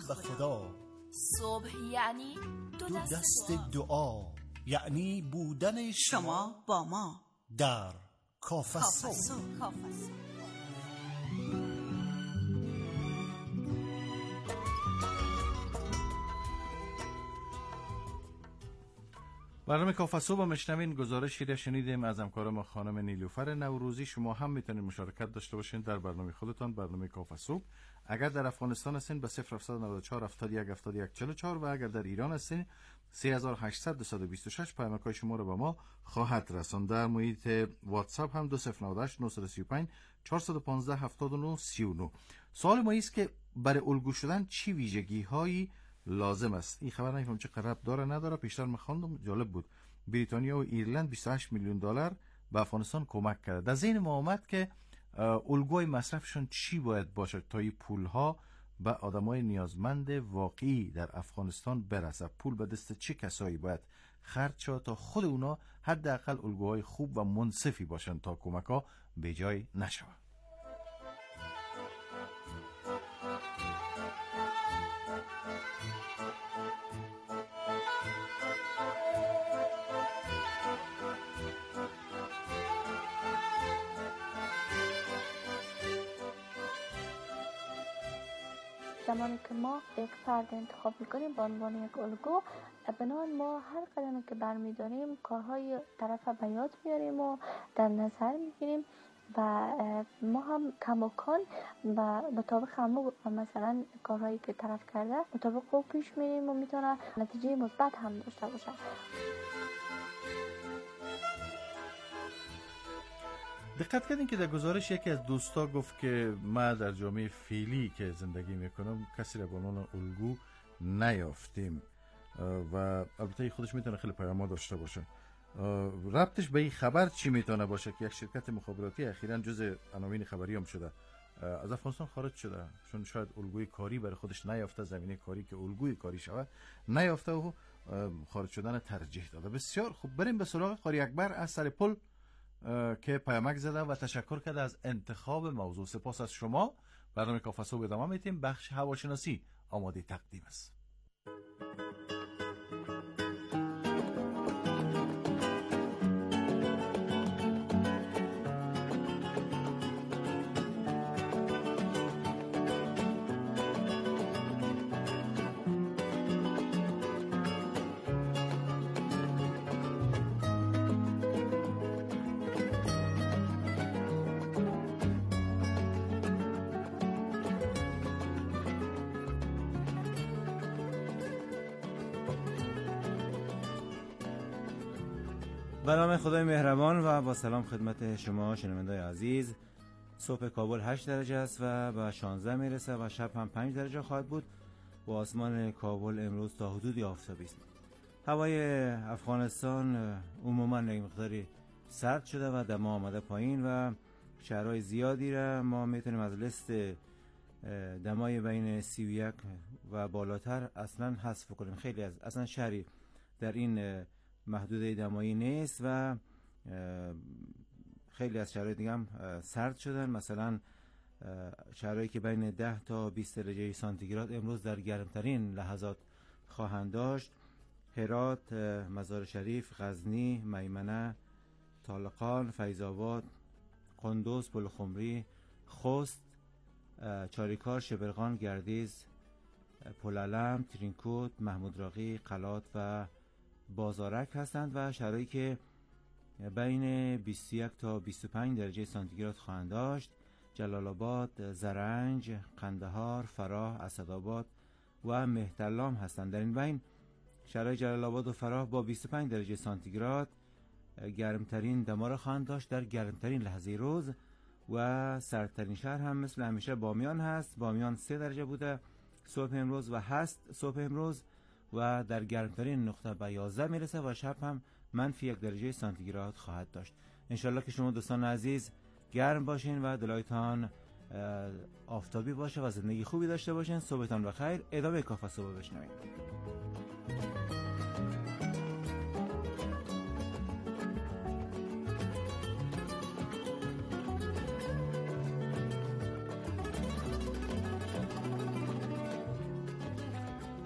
به خدا. صبح یعنی دو دست دعا، یعنی بودن شما با ما در کافه صبح. برنامه کافه صبح مشنوین. گزارشی را شنیدیم از همکار ما خانم نیلوفر نوروزی. شما هم میتونید مشارکت داشته باشین در برنامه خودتان، برنامه کافه صبح. اگر در افغانستان هستین به 0794 71 71 44 و اگر در ایران هستین 3800 226 پیامک‌های شما رو به ما خواهد رساند. در محیط واتساپ هم 2098 935 415 79 39. سوال ما است که برای الگو شدن چی ویژگی‌هایی لازم است؟ این خبر نمی‌فهمم چه ربط داره نداره. پیشتر من خواندم جالب بود. بریتانیا و ایرلند 28 میلیون دلار به افغانستان کمک کرده. در ذهن ما آمد که الگوی مصرفشون چی باید باشه تا این پول‌ها به آدمای نیازمند واقعی در افغانستان برسه. پول به دست چه کسایی باید خرج شود تا خود اونا حداقل الگوهای خوب و منصفی باشن تا کمک‌ها به جای نشود. زمانی که ما یک فرد انتخاب میکنیم به عنوان یک الگو، بنابراین ما هر قدمی که برمیداریم کارهای طرف به یاد میاریم و در نظر میگیریم و ما هم کماکان و مطابق همون مثلا کارهایی که طرف کرده مطابق او پیش میریم و میتونه نتیجه مثبت هم داشته باشه. دقت کردین که در گزارش یکی از دوستا گفت که ما در جامعه فعلی که زندگی میکنم کسی را به عنوان الگو نیافتیم و البته خودش میتونه خیلی پیام‌ها داشته باشه. ربطش به این خبر چی میتونه باشه که یک شرکت مخابراتی اخیراً جزء عناوین خبری هم شده، از افغانستان خارج شده چون شاید الگوی کاری برای خودش نیافته، زمینه کاری که الگوی کاری شود نیافته و خارج شدن ترجیح داده. بسیار خوب، بریم به سراغ قاری اکبر از سر پل که پیامک زده و تشکر کرده از انتخاب موضوع. سپاس از شما. برنامه کافه صبح ادامه میدیم. بخش هواشناسی آماده تقدیم است. به نام خدای مهربان و با سلام خدمت شما شنوندگان عزیز. صبح کابل 8 درجه است و به 16 میرسه و شب هم 5 درجه خواهد بود و آسمان کابل امروز تا حدودی آفتابی است. هوای افغانستان عموما یک مقداری سرد شده و دما آمده پایین و شهرهای زیادی را ما میتونیم از لیست دمای بین 31 و بالاتر اصلا حذف کنیم. خیلی از اصلا شهری در این محدوده دمایی نیست و خیلی از شهرهای دیگه هم سرد شدن. مثلا شهرهایی که بین 10 تا 20 درجه سانتیگراد امروز در گرمترین لحظات خواهند داشت: هرات، مزار شریف، غزنی، میمنه، طالقان، فیض آباد، قندوز، بلخمری، خوست، چاریکار، شبرغان، گردیز، پلعلم، ترینکوت، محمود راقی، قلات و بازارک هستند و شهرهایی که بین 21 تا 25 درجه سانتیگراد خواهند داشت: جلال آباد، زرنج، قندهار، فراه، اسدآباد و مهترلام هستند. در این بین شهرهای جلال آباد و فراه با 25 درجه سانتیگراد گرمترین دما را خواهند داشت در گرمترین لحظه روز و سردترین شهر هم مثل همیشه بامیان هست. بامیان 3 درجه بوده صبح امروز و هست صبح امروز و در گرمترین نقطه به 11 میرسه و شب هم -1 درجه سانتیگراد خواهد داشت. انشالله که شما دوستان عزیز گرم باشین و دلایتان آفتابی باشه و زندگی خوبی داشته باشین. صبحتان بخیر. ادامه کافه صبح بشنوید.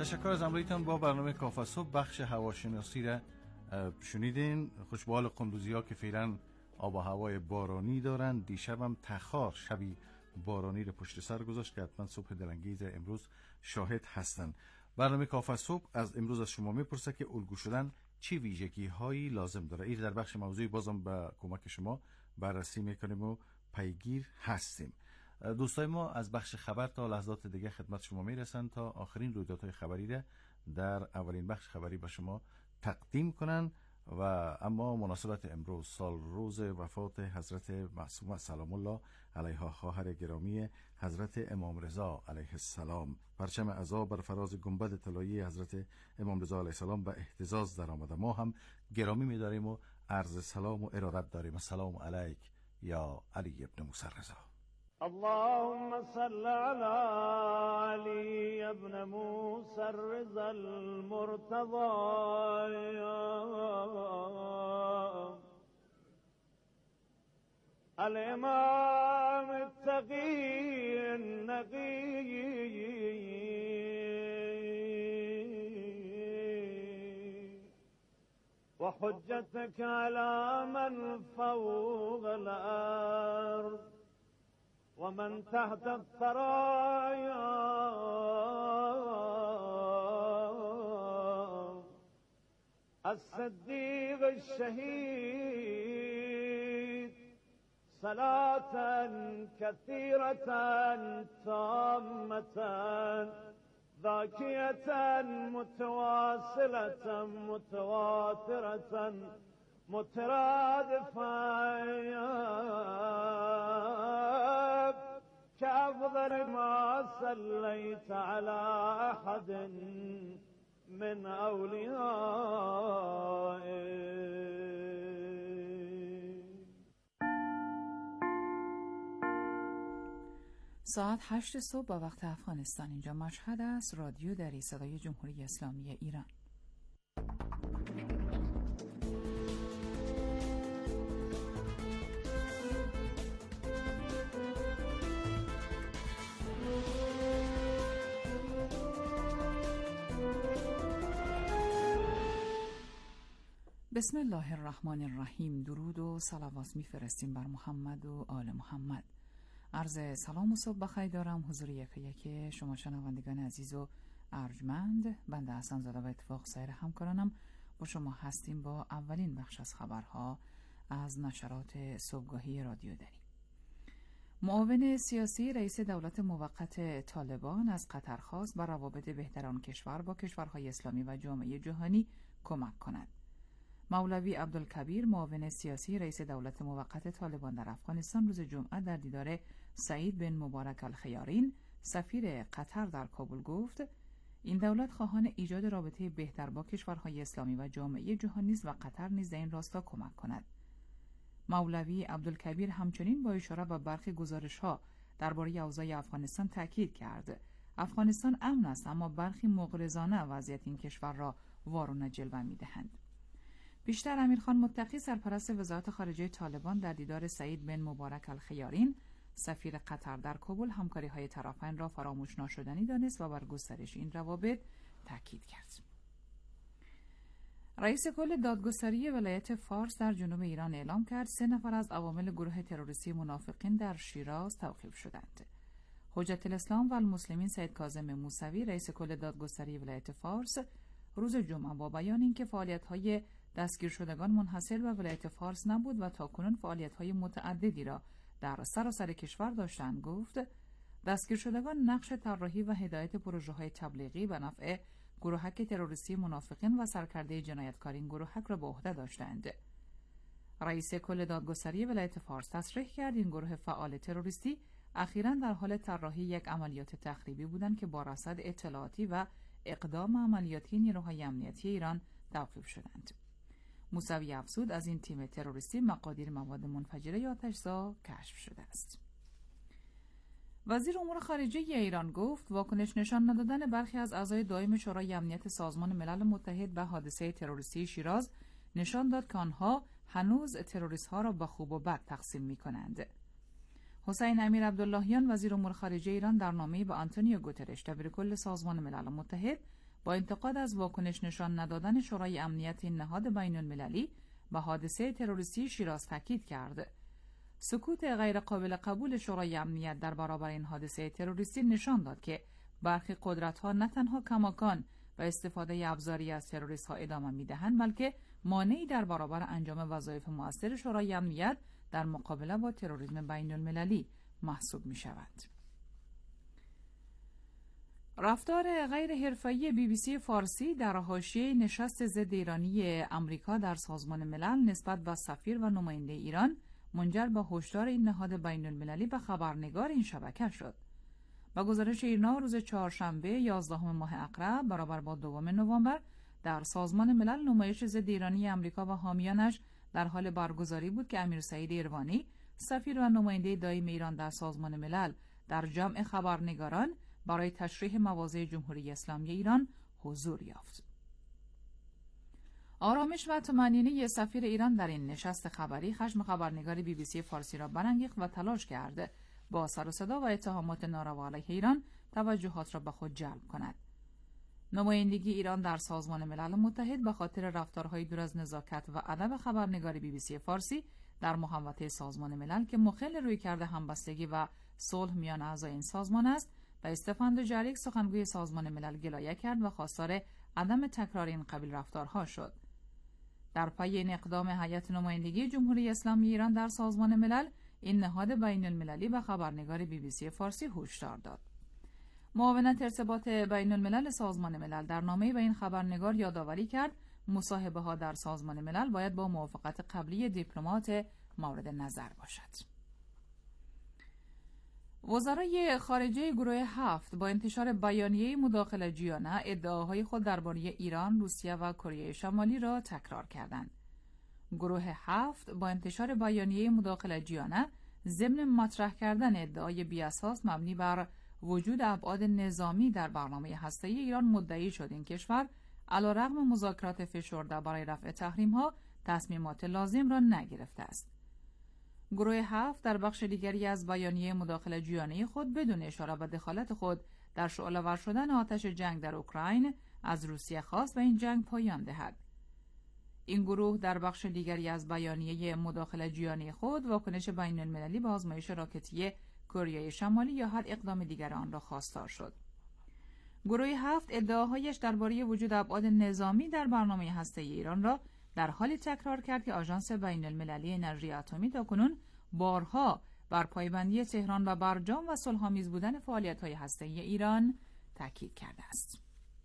تشکر از همراهیتان با برنامه کافه صبح. بخش هواشناسی را شنیدین. خوشبال قندوزی ها که فعلا آب و هوای بارانی دارند. دیشب هم تخار شبی بارانی را پشت سر گذاشت که حتما صبح دلانگیز امروز شاهد هستند. برنامه کافه صبح از امروز از شما میپرسه که الگو شدن چی ویژگی هایی لازم داره. این در بخش موضوعی بازم با کمک شما بررسی میکنیم و پیگیر هستیم. دوستای ما از بخش خبر تا لحظات دیگه خدمت شما میرسن تا آخرین رویدادهای خبری را در اولین بخش خبری به شما تقدیم کنن. و اما مناسبت امروز سال روز وفات حضرت معصومه سلام الله علیها، خواهر گرامی حضرت امام رضا علیه السلام، پرچم عزا بر فراز گنبد طلایی حضرت امام رضا علیه السلام به اهتزاز در آمده. ما هم گرامی می‌داریم و عرض سلام و ارادت داریم. السلام علیک یا علی ابن موسی رضا. اللهم صل على علي ابن موسى الرضا المرتضى الإمام التقي النقي وحجتك على من فوق الأرض ومن تحت الثرايا الصديق الشهيد صلاة كثيرة تامة ذاكية متواصلة متواترة مترادفة كأفضل ما صليت على أحد من أوليائك. ساعت 8 صبح با وقت افغانستان. اینجا مشهد است. رادیو دری، صدای جمهوری اسلامی ایران. بسم الله الرحمن الرحیم. درود و صلوات میفرستیم بر محمد و آل محمد. عرض سلام و صبح بخیر دارم حضور یک شما شنوندگان عزیز و ارجمند. بنده حسن زاده و اتفاق سایر همکارانم با شما هستیم با اولین بخش از خبرها از نشرات صبحگاهی رادیو دری. معاون سیاسی رئیس دولت موقت طالبان از قطر خواست بر روابط بهتر آن کشور با کشورهای اسلامی و جامعه جهانی کمک کند. مولوی عبدالکبیر معاون سیاسی رئیس دولت موقت طالبان در افغانستان روز جمعه در دیدار سعید بن مبارک الخیارین سفیر قطر در کابل گفت این دولت خواهان ایجاد رابطه بهتر با کشورهای اسلامی و جامعه جهانی است و قطر نیز در این راستا کمک کند. مولوی عبدالکبیر همچنین با اشاره به برخی گزارش‌ها درباره اوضاع افغانستان تاکید کرد افغانستان امن است اما برخی مغرضانه وضعیت این کشور را وارونه جلوه می‌دهند. بیشتر امیرخان متقی سرپرست وزارت خارجه طالبان در دیدار سعید بن مبارک الخیارین سفیر قطر در کابل همکاری‌های طرفین را فراموش ناشدنی دانست و بر گسترش این روابط تاکید کرد. رئیس کل دادگستری ولایت فارس در جنوب ایران اعلام کرد 3 نفر از عوامل گروه تروریستی منافقین در شیراز توقیف شدند. حجت الاسلام و المسلمین سید کاظم موسوی رئیس کل دادگستری ولایت فارس روز جمعه با بیان اینکه فعالیت‌های دستگیر شدگان منحصر به ولایت فارس نبود و تاکنون فعالیت‌های متعددی را در سراسر کشور داشتند گفت دستگیر شدگان نقش طراحی و هدایت پروژه‌های تبلیغی به نفع گروهک تروریستی منافقین و سرکرده جنایتکاری این گروهک را به عهده داشتند. رئیس کل دادگستری ولایت فارس تصریح کرد این گروه فعال تروریستی اخیراً در حال طراحی یک عملیات تخریبی بودند که با رصد اطلاعاتی و اقدام عملیاتی نیروهای امنیتی ایران توقیف شدند. موسوی افزود از این تیم تروریستی مقادیر مواد منفجره یا آتش‌زا کشف شده است. وزیر امور خارجه ایران گفت واکنش نشان ندادن برخی از اعضای دائم شورای امنیت سازمان ملل متحد به حادثه تروریستی شیراز نشان داد که آنها هنوز تروریست‌ها را به خوب و بد تقسیم می‌کنند. حسین امیر عبداللهیان وزیر امور خارجه ایران در نامه‌ای به آنتونیو گوترش دبیر کل سازمان ملل متحد با انتقاد از واکنش نشان ندادن شورای امنیت نهاد بین المللی به حادثه تروریستی شیراز تاکید کرد. سکوت غیر قابل قبول شورای امنیت در برابر این حادثه تروریستی نشان داد که برخی قدرت‌ها نه تنها کماکان و استفاده ابزاری از تروریست‌ها ادامه می‌دهند، بلکه مانعی در برابر انجام وظایف مؤثر شورای امنیت در مقابله با تروریسم بین المللی محسوب می‌شوند. رفتار غیر حرفه‌ای BBC فارسی در حاشیه نشست ضد ایرانی آمریکا در سازمان ملل نسبت به سفیر و نماینده ایران منجر به هشدار این نهاد بین المللی به خبرنگار این شبکه شد. با گزارش ایرنا روز چهارشنبه 11 ماه اقرب برابر با 2 نوامبر در سازمان ملل نمایش ضد ایرانی آمریکا و حامیانش در حال برگزاری بود که امیر سعید ایروانی سفیر و نماینده دائم ایران در سازمان ملل در جمع خبرنگاران برای تشریح مواضع جمهوری اسلامی ایران حضور یافت. آرامش و طمأنینه سفیر ایران در این نشست خبری خشم خبرنگار BBC فارسی را برانگیخت و تلاش کرد با سر و صدا و اتهامات ناروا علیه ایران توجهات را به خود جلب کند. نمایندگی ایران در سازمان ملل متحد به خاطر رفتارهای دور از نزاکت و ادب خبرنگار BBC فارسی در محوطه سازمان ملل که مخل رویکرد همبستگی و صلح میان اعضای این سازمان است، و استفان دوجاریک سخنگوی سازمان ملل گلایه کرد و خواستار عدم تکرار این قبیل رفتارها شد. در پی این اقدام هیئت نمایندگی جمهوری اسلامی ایران در سازمان ملل، این نهاد بین المللی به خبرنگار BBC فارسی هشدار داد. معاونت ارتباط بین الملل سازمان ملل در نامه‌ای به این خبرنگار یادآوری کرد مصاحبه‌ها در سازمان ملل باید با موافقت قبلی دیپلمات مورد نظر باشد. وزرای خارجه گروه 7 با انتشار بیانیه مداخله‌جویانه ادعاهای خود درباره ایران، روسیه و کره شمالی را تکرار کردند. گروه 7 با انتشار بیانیه مداخله‌جویانه ضمن مطرح کردن ادعای بی‌اساس مبنی بر وجود ابعاد نظامی در برنامه هسته‌ای ایران مدعی شد این کشور علیرغم مذاکرات فشرده برای رفع تحریم‌ها تصمیمات لازم را نگرفته است. گروه 7 در بخش دیگری از بیانیه مداخله‌جویانه خود بدون اشاره به دخالت خود در شعله‌ور شدن آتش جنگ در اوکراین از روسیه خواست و این جنگ پایان دهد. این گروه در بخش دیگری از بیانیه مداخله‌جویانه خود واکنش بین المللی به آزمایش راکتی کره شمالی یا هر اقدام دیگر آن را خواستار شد. گروه 7 ادعاهایش درباره وجود ابعاد نظامی در برنامه هسته‌ای ایران را در حالی تکرار کرد که آژانس بین المللی انرژی اتمی تاکنون بارها بر پایبندی تهران و برجام و صلح‌آمیز بودن فعالیت‌های هسته‌ای ایران تاکید کرده است.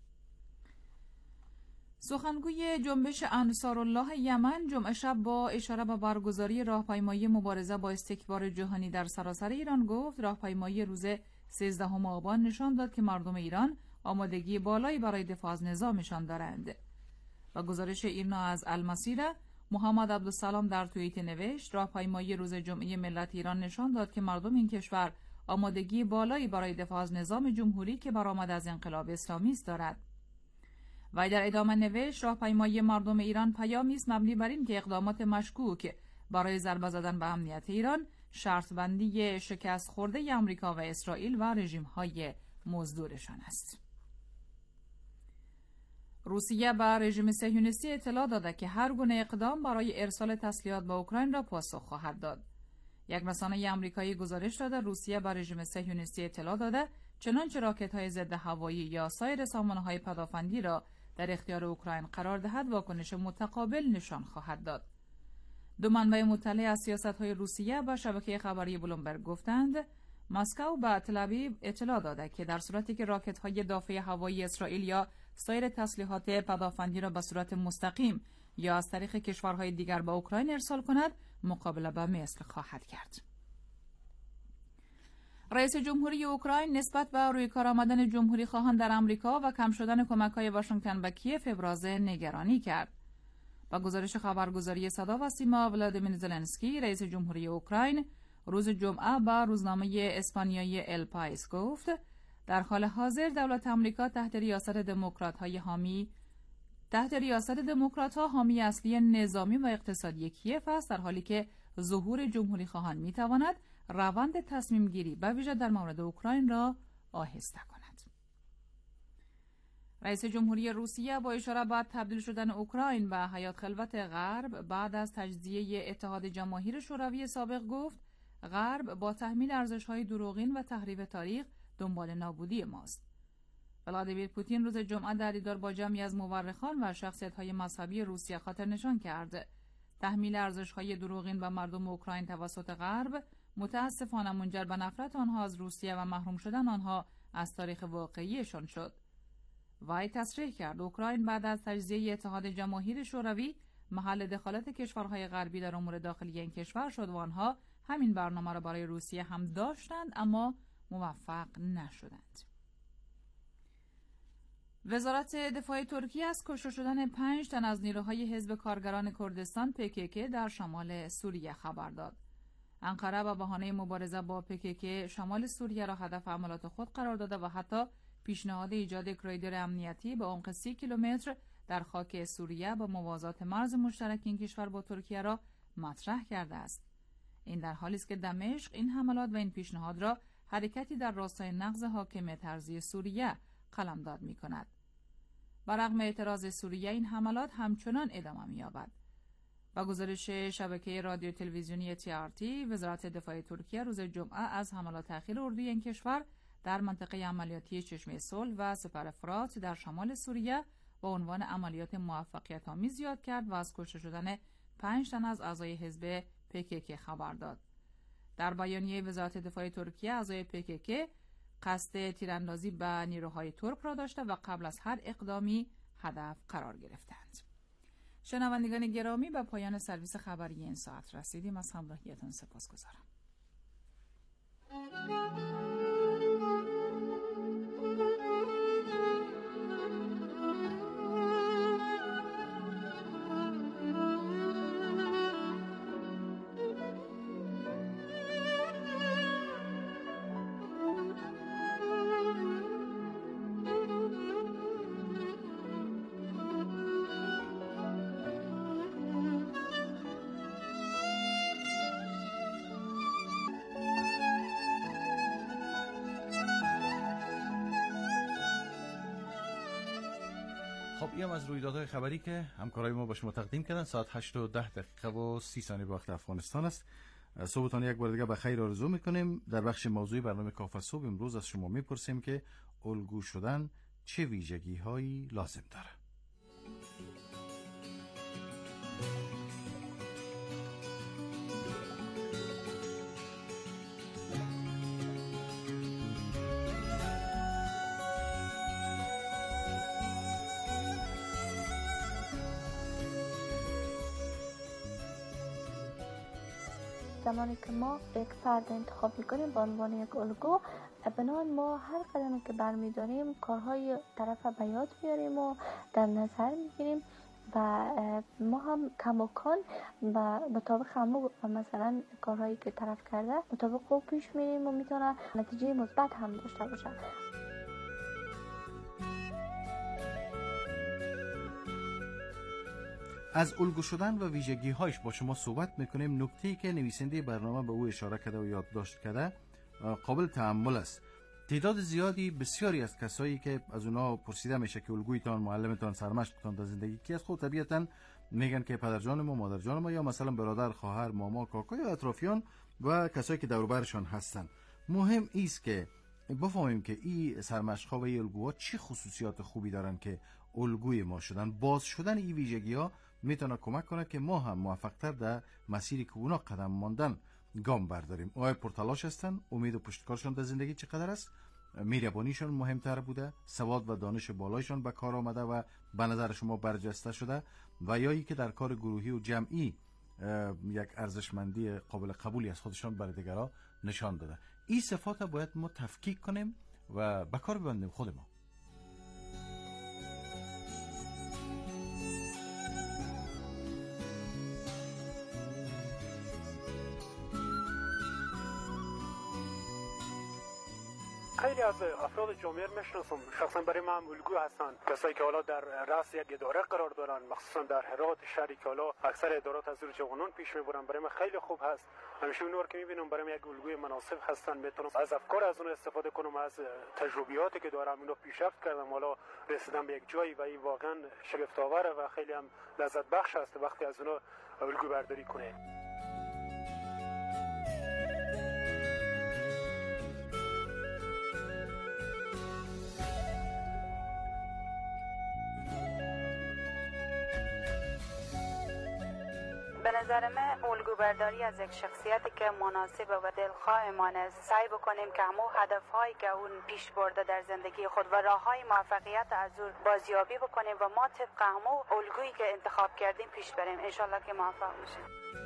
سخنگوی جنبش انصارالله یمن جمعه شب با اشاره به برگزاری راهپیمایی مبارزه با استکبار جهانی در سراسر ایران گفت راهپیمایی روز 13 آبان نشان داد که مردم ایران آمادگی بالایی برای دفاع از نظامشان دارند. و گزارش ایرنا از المسیره محمد عبدالسلام در توییت نوشت راهپیمایی روز جمعه ملت ایران نشان داد که مردم این کشور آمادگی بالایی برای دفاع از نظام جمهوری که برآمد از انقلاب اسلامی است دارد. و در ادامه نوشت راهپیمایی مردم ایران پیامی است مبنی بر این که اقدامات مشکوک برای ضربه زدن به امنیت ایران شرط بندی شکست خورده آمریکا و اسرائیل و رژیم‌های مزدورشان است. روسیه به رژیم صهیونیستی اطلاع داده که هر گونه اقدام برای ارسال تسلیحات به اوکراین را پاسخ خواهد داد. یک رسانه آمریکایی گزارش داده روسیه به رژیم صهیونیستی اطلاع داده چنانچه راکت‌های ضد هوایی یا سایر سامانه‌های پدافندی را در اختیار اوکراین قرار دهد واکنش متقابل نشان خواهد داد. دو منبع مطلع از سیاست‌های روسیه به شبکه خبری بلومبرگ گفتند مسکو به تل‌آویو اطلاع داده که در صورتی که راکت‌های دافع هوایی اسرائیل یا سایر تسلیحات پدافندی را به صورت مستقیم یا از طریق کشورهای دیگر به اوکراین ارسال کند مقابله به مثل خواهد کرد. رئیس جمهوری اوکراین نسبت به روی کار آمدن جمهوری خواهان در آمریکا و کم شدن کمک‌های واشنگتن به کیف ابراز نگرانی کرد. با گزارش خبرگزاری صدا و سیما ولادیمیر زلنسکی رئیس جمهوری اوکراین روز جمعه به روزنامه اسپانیایی ال پایس گفت در حال حاضر دولت آمریکا تحت ریاست دموکرات‌ها حامی اصلی نظامی و اقتصادی کیف است، در حالی که ظهور جمهوری خواهان می‌تواند روند تصمیم گیری به ویژه در مورد اوکراین را آهسته کند. رئیس جمهوری روسیه با اشاره به تبدیل شدن اوکراین به حیات خلوت غرب بعد از تجزیه اتحاد جماهیر شوروی سابق گفت غرب با تحمیل ارزش‌های دروغین و تحریف تاریخ دنبال نابودی ماست. ولادیمیر پوتین روز جمعه در دیدار با جمعی از مورخان و شخصیت‌های مذهبی روسیه خاطر نشان کرد تحمیل ارزش‌های دروغین به مردم اوکراین توسط غرب متأسفانه منجر به نفرت آنها از روسیه و محروم شدن آنها از تاریخ واقعیشان شد. وی تصریح کرد اوکراین بعد از تجزیه اتحاد جماهیر شوروی محل دخالت کشورهای غربی در امور داخلی این کشور شد و آنها همین برنامه را برای روسیه هم داشتند اما موفق نشدند. وزارت دفاع ترکیه از کشته شدن 5 تن از نیروهای حزب کارگران کردستان PKK در شمال سوریه خبر داد. انقره به بهانه مبارزه با PKK شمال سوریه را هدف حملات خود قرار داده و حتی پیشنهاد ایجاد کریدور امنیتی به عمق 30 کیلومتر در خاک سوریه به موازات مرز مشترک این کشور با ترکیه را مطرح کرده است. این در حالی است که دمشق این حملات و این پیشنهاد را حرکتی در راستای نقض حاکمیت ارضی سوریه قلمداد می‌کند. برغم اعتراض سوریه این حملات همچنان ادامه می‌یابد. با گزارش شبکه رادیو تلویزیونی TRT، وزارت دفاع ترکیه روز جمعه از حملات اخیر اردوی این کشور در منطقه عملیاتی چشمه صلح و سپر فرات در شمال سوریه با عنوان عملیات موفقیت‌آمیز یاد کرد و از کشته شدن 5 تن از اعضای حزب PKK خبر داد. در بیانیه وزارت دفاع ترکیه اعضای PKK قصد تیراندازی به نیروهای ترک را داشته و قبل از هر اقدامی هدف قرار گرفتند. شنوندگان گرامی، به پایان سرویس خبری این ساعت رسیدیم. از همراهیتان سپاسگزارم. خب اینم از رویدادهای خبری که همکارای ما با شما تقدیم کردن. ساعت 8:10 به وقت افغانستان است. صبحتان یک بار دیگه بخیر آرزو میکنیم. در بخش موضوعی برنامه کافه صبح امروز از شما میپرسیم که الگو شدن چه ویژگی هایی لازم داره. زمانی که ما یک فرد انتخاب میکنیم به عنوان یک الگو، بنابراین ما هر قدمی که برمیداریم کارهای طرف به یاد میاریم و در نظر میگیریم و ما هم کماکان و مطابق همون مثلا کارهایی که طرف کرده مطابق خوب پیش میریم و میتونه نتیجه مثبت هم داشته باشه. از الگو شدن و ویژگی هایش با شما صحبت میکنیم. نکته‌ای که نویسنده برنامه به او اشاره کرده و یادداشت کرده قابل تأمل است. تعداد زیادی بسیاری از کسایی که از اونا پرسیده میشه که الگویتان، معلمتان، سرمشقتان در زندگی کی است، خود طبیعتاً میگن که پدرجان ما، مادرجان ما، یا مثلا برادر، خواهر، ماما، کاکا یا اطرافیان و کسایی که دور و برشان هستن. مهم است که بفهمیم که این سرمشق‌ها و این الگوها چه خصوصیات خوبی دارن که الگوی ما شدن. باز شدن این ویژگی‌ها میتونه کمک کنه که ما هم موفق‌تر در مسیری که اونا قدم ماندن گام برداریم. آیا پرتلاش هستن؟ امید و پشتکارشان در زندگی چقدر است؟ مهربانیشان مهمتر بوده؟ سواد و دانش بالایشان به کار آمده و به نظر شما برجسته شده؟ و یا ای که در کار گروهی و جمعی یک ارزشمندی قابل قبولی از خودشان برای دیگران نشان داده؟ این صفات باید ما تفکیک کنیم و به کار ببندیم خود ما. خیلی از افراد جامعه میشناسم، شخصا برای من الگو هستن، کسایی که حالا در رأس یک اداره قرار دارن، مخصوصا در هرات شهری که حالا اکثر ادارات از جوانان پیش میبرن. برای من خیلی خوب هست، همیشه اونها که میبینم برای من یک الگوی مناسب هستن. میتونم از افکار از اون استفاده کنم، از تجربیاتی که دارم اونو پیشرفت کردم، حالا رسیدم به یک جایی و این واقعا شگفت آوره و خیلی هم لذت بخش است وقتی از اونها الگو برداری کنه. به نظر من الگو برداری از یک شخصیتی که مناسب و دلخواه ما است، سعی بکنیم که همون هدفهایی که اون پیش برده در زندگی خود و راههای موفقیت از اون بازیابی بکنیم و ما طبق همون الگویی که انتخاب کردیم پیش بریم. انشالله که موفق بشیم.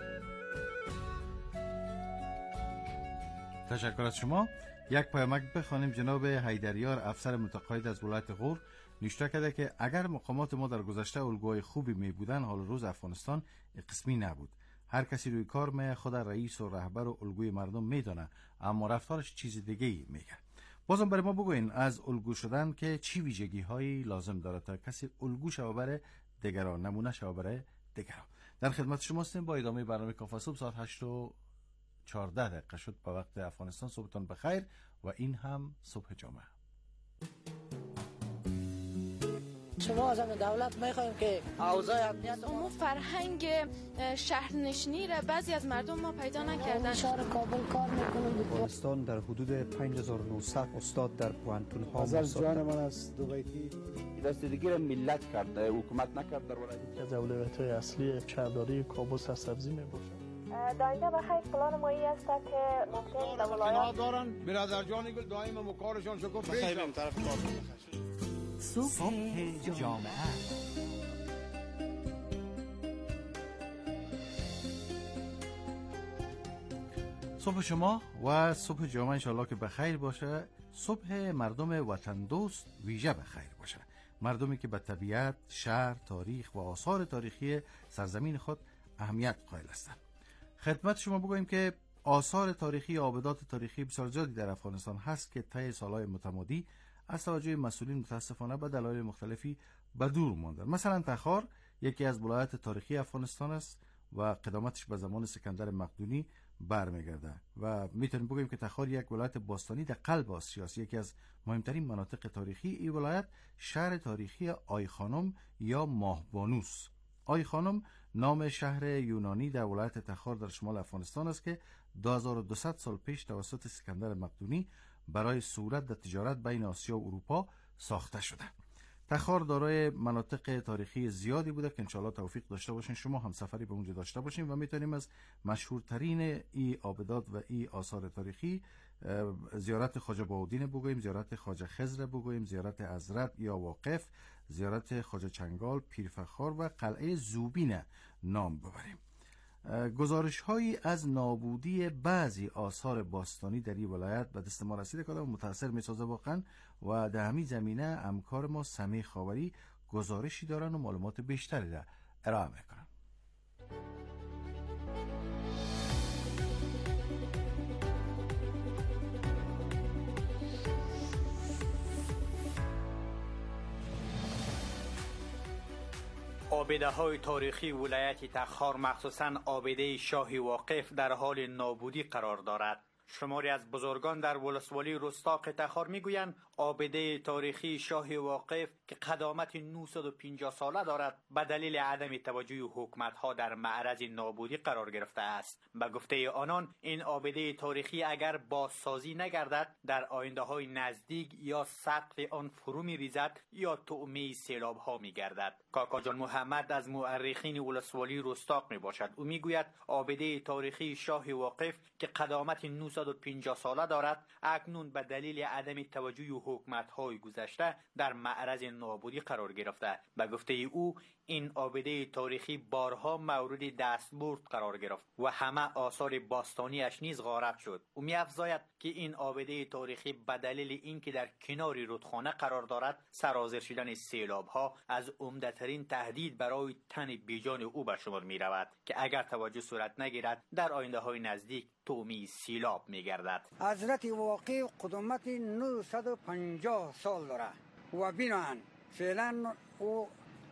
تشکر از شما. یک پیامک بخوانیم. جناب حیدریار افسر متقاعد از ولایت غور نوشته کرده که اگر مقامات ما در گذشته الگوهای خوبی می بودن، حال روز افغانستان قسمی نبود. هر کسی روی کار می خود رئیس و رهبر و الگوی مردم میدونه، اما رفتارش چیز دیگه ای میگه. بازم برای ما بگوین از الگو شدن که چی ویژگی هایی لازم داره تا کسی الگو شود برای دیگران، نمونه شود برای دیگران. در خدمت شما هستیم با ادامه برنامه کافه صبح. ساعت 8:14 شد با وقت افغانستان. صبحتون بخیر و این هم صبح جمعه. شما از همین دولت میخوایم که اوضاع امنیت ما فرهنگ شهرنشینی را بعضی از مردم ما پیدا نکردن. شهر کابل کار میکنم. افغانستان در حدود 5900 استاد در پوهنتون ها از جان من است دوبیتی رسیدگی را ملت کرده، حکومت نکرد. در ولایت که از اولویت‌های اصلی شهرداری کابل سرسبزی میباشد. دایده بخیر پلان مایی است که ممکن در ولایت دارن برادر جان گل دائم مکارشان شکر بخیر طرف کار. صبح جامعه. صبح شما و صبح جامعه انشاءالله که بخیر باشه. صبح مردم وطن دوست ویژه بخیر باشه. مردمی که به طبیعت، شهر، تاریخ و آثار تاریخی سرزمین خود اهمیت قائل هستند. خدمت شما بگوییم که آثار تاریخی، آبدات تاریخی بسیار زیادی در افغانستان هست که طی سالهای متمادی از توجه مسئولین متاسفانه به دلایل مختلفی به دور ماندن. مثلا تخار یکی از ولایات تاریخی افغانستان است و قدامتش به زمان سکندر مقدونی برمیگرده و میتونیم بگوییم که تخار یک ولایت باستانی در قلب آسیا است. یکی از مهمترین مناطق تاریخی این ولایت شهر تاریخی آی خانم یا ماهبانوس. آی خانم نام شهر یونانی در ولایت تخار در شمال افغانستان است که 2200 سال پیش توسط سکندر مقدونی برای سهولت در تجارت بین آسیا و اروپا ساخته شده. تخار دارای مناطق تاریخی زیادی بوده که انشاءالله توفیق داشته باشین شما هم سفری به اونجا داشته باشین و میتونیم از مشهورترین ای آبدات و ای آثار تاریخی زیارت خواجه بهاءالدین بگوییم، زیارت خواجه خضر بگوییم، زیارت حضرت یا واقف، زیارت خواجه چنگال، پیرفخار و قلعه زوبین نام ببریم. گزارش‌هایی از نابودی بعضی آثار باستانی در این ولایت به دست ما رسیده که متاثر می‌سازه واقعا و در همین زمینه همکار ما سمیع خاوری گزارشی دارن و معلومات بیشتری را ارائه میکنن. آبده‌های تاریخی ولایت تخار مخصوصاً آبده شاه واقف در حال نابودی قرار دارد. شماری از بزرگان در ولسوالی رستاق تخار میگویند آبده تاریخی شاه واقف که قدامت 950 ساله دارد به دلیل عدم توجه حکومت‌ها در معرض نابودی قرار گرفته است. به گفته آنان این آبده تاریخی اگر بازسازی نگردد در آینده‌های نزدیک یا سقف آن فرو می‌ریزد یا طعمه سیلاب‌ها می‌گردد. کاکا جان محمد از مورخین ولسوالی رستاق میباشد. او میگوید آبده تاریخی شاه واقف که قدامت 950 ساله دارد اکنون به دلیل عدم توجه حکومت‌های گذشته در معرض نابودی قرار گرفته. به گفته او این آبده تاریخی بارها مورد دستبرد قرار گرفت و همه آثار باستانیش نیز غارت شد. او می‌افزاید که این آبده تاریخی به دلیل اینکه در کنار رودخانه قرار دارد سرازیر شدن سیلاب‌ها از عمده‌ترین تهدید برای تن بیجان او به شمار می‌رود که اگر توجه صورت نگیرد در آینده‌های نزدیک تومی سیلاب می‌گردد. حضرت واقع قدمت 950 سال داره و بناهن فعلا او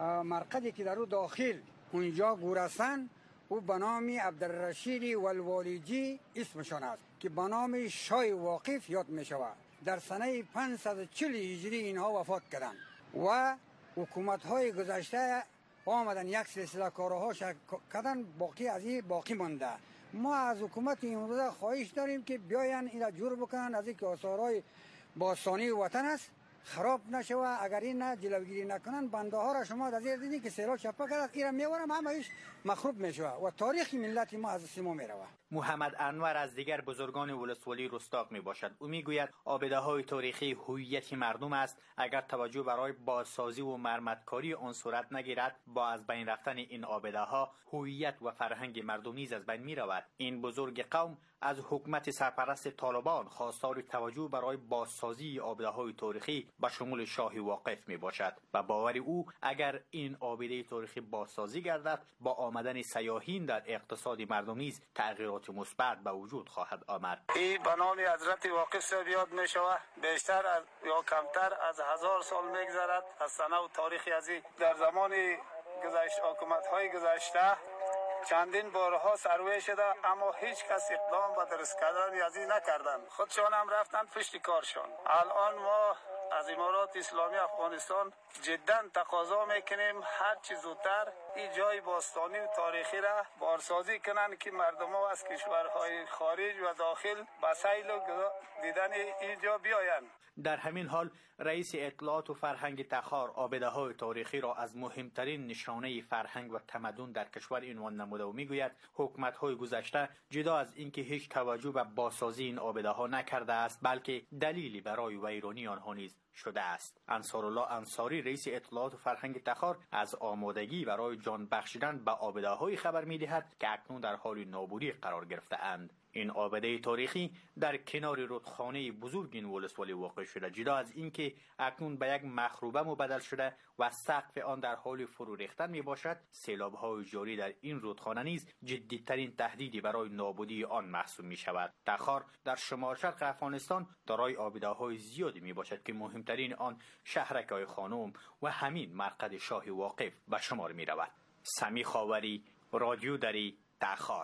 مرقدی که در او داخل اونجا گورستان او به نام عبدالرشید والوالیجی اسمشان است که به نام شاه واقف یاد می شود. در سنه 540 هجری اینها وفات کردند و حکومت های گذشته آمدن یک سلسله کارها کردن، باقی از این باقی مانده. ما از حکومت امروزه خواهش داریم که بیاین اینا جور بکنن از اینکه آثارهای باستانی وطن است خراب نشوه. اگر این جلوگیری نکنن بنده ها را شما در زیر دیدین که سیلاب چپا کرد ایران میورم همه ایش مخروب میشوه و تاریخ ملت ما از سیما میروه. محمد انور از دیگر بزرگان ولسوالی رستاق می باشد. او می گوید آبده های تاریخی هویت مردم است. اگر توجه برای بازسازی و مرمتکاری آن صورت نگیرد با از بین رفتن این آبده ها هویت و فرهنگ مردم نیز از بین می رود. این بزرگ قوم از حکومت سرپرست طالبان خواستار توجه برای بازسازی آبده های تاریخی به شمول شاه واقف می باشد و باور او اگر این آبده تاریخی بازسازی گردد با آمدن سیاحین در اقتصاد مردم نیز تغییرات مثبت به وجود خواهد آمد. این به نام حضرت واقف صاحب یاد می شود. بیشتر از یا کمتر از 1000 سال میگذرد از سنه و تاریخی از این. در زمان گذشته حکومت های گذشته چندین بارها سروی شده اما هیچ کس اقدام به درست کردن از این نکردند. خودشان هم رفتن پشت کارشان. الان ما از امارات اسلامی افغانستان جدا تقاضا میکنیم هر چی زودتر این جای باستانی و تاریخی را بازسازی کنند که مردم ها از کشورهای خارج و داخل به سیل و دیدن اینجا بیایند. در همین حال رئیس اطلاعات و فرهنگ تخار آبده های تاریخی را از مهمترین نشانه فرهنگ و تمدن در کشور عنوان نموده و میگوید حکومت های گذشته جدا از اینکه هیچ توجه به بازسازی این آبده ها نکرده است بلکه دلیلی برای ویرانی آنها نیز شده است. انصارالله انصاری رئیس اطلاعات و فرهنگ تخار از آمادگی برای جان بخشیدن به آبده های خبر میدهد که اکنون در حال نابودی قرار گرفته اند. این آبده تاریخی در کنار رودخانه بزرگ این ولسوالی واقع شده. جدا از اینکه اکنون به یک مخروبه مبدل شده و سقف آن در حال فرو ریختن می باشد، سیلاب‌های جاری در این رودخانه نیز جدی‌ترین تهدیدی برای نابودی آن محسوب می شود. تخار در شمال شرق افغانستان دارای آبده‌های زیادی می باشد که مهمترین آن شهرک‌های خانم و همین مرقد شاه واقف به شمار می رود. سمی خاوری، رادیو دری، تخار.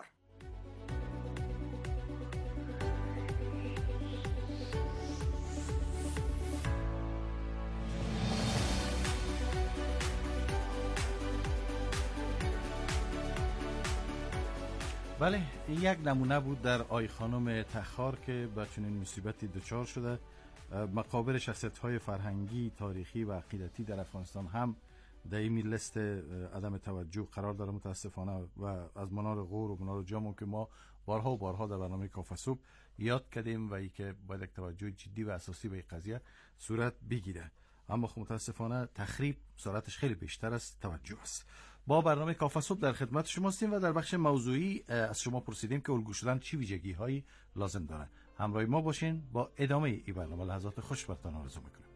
بله، یک نمونه بود در آی خانم تخار که با چنین مصیبتی دچار شده. مقابر شخصیت‌های فرهنگی، تاریخی و عقیدتی در افغانستان هم در این لیست عدم توجه قرار داره متاسفانه و از منار غور و منار جام که ما بارها و بارها در برنامه کافه صبح یاد کردیم و ای که باید یک توجه جدی و اساسی به این قضیه صورت بگیره. اما خب متاسفانه تخریب سرعتش خیلی بیشتر از توجه است. با برنامه کافه صبح در خدمت شما هستیم و در بخش موضوعی از شما پرسیدیم که الگو شدن چه ویژگی‌هایی لازم داره. همراه ما باشین با ادامه این برنامه. لحظات خوش براتون آرزو می‌کنم.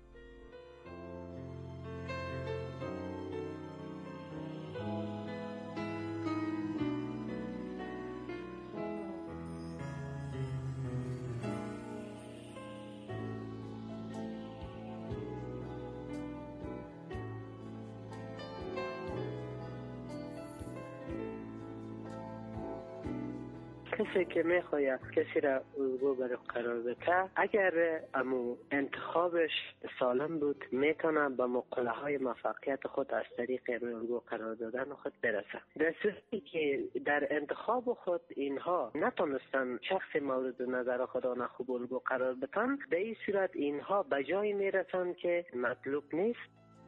کسی که میخواید کسی را الگو برای قرار بده اگر امو انتخابش سالم بود میتونه به مقوله های موفقیت خود از طریق الگو قرار دادن خود برسه. در صورتی که در انتخاب خود اینها نتونستن شخص مورد نظر خود خوب الگو قرار بدن، به این صورت اینها به جایی میرسن که مطلوب نیست.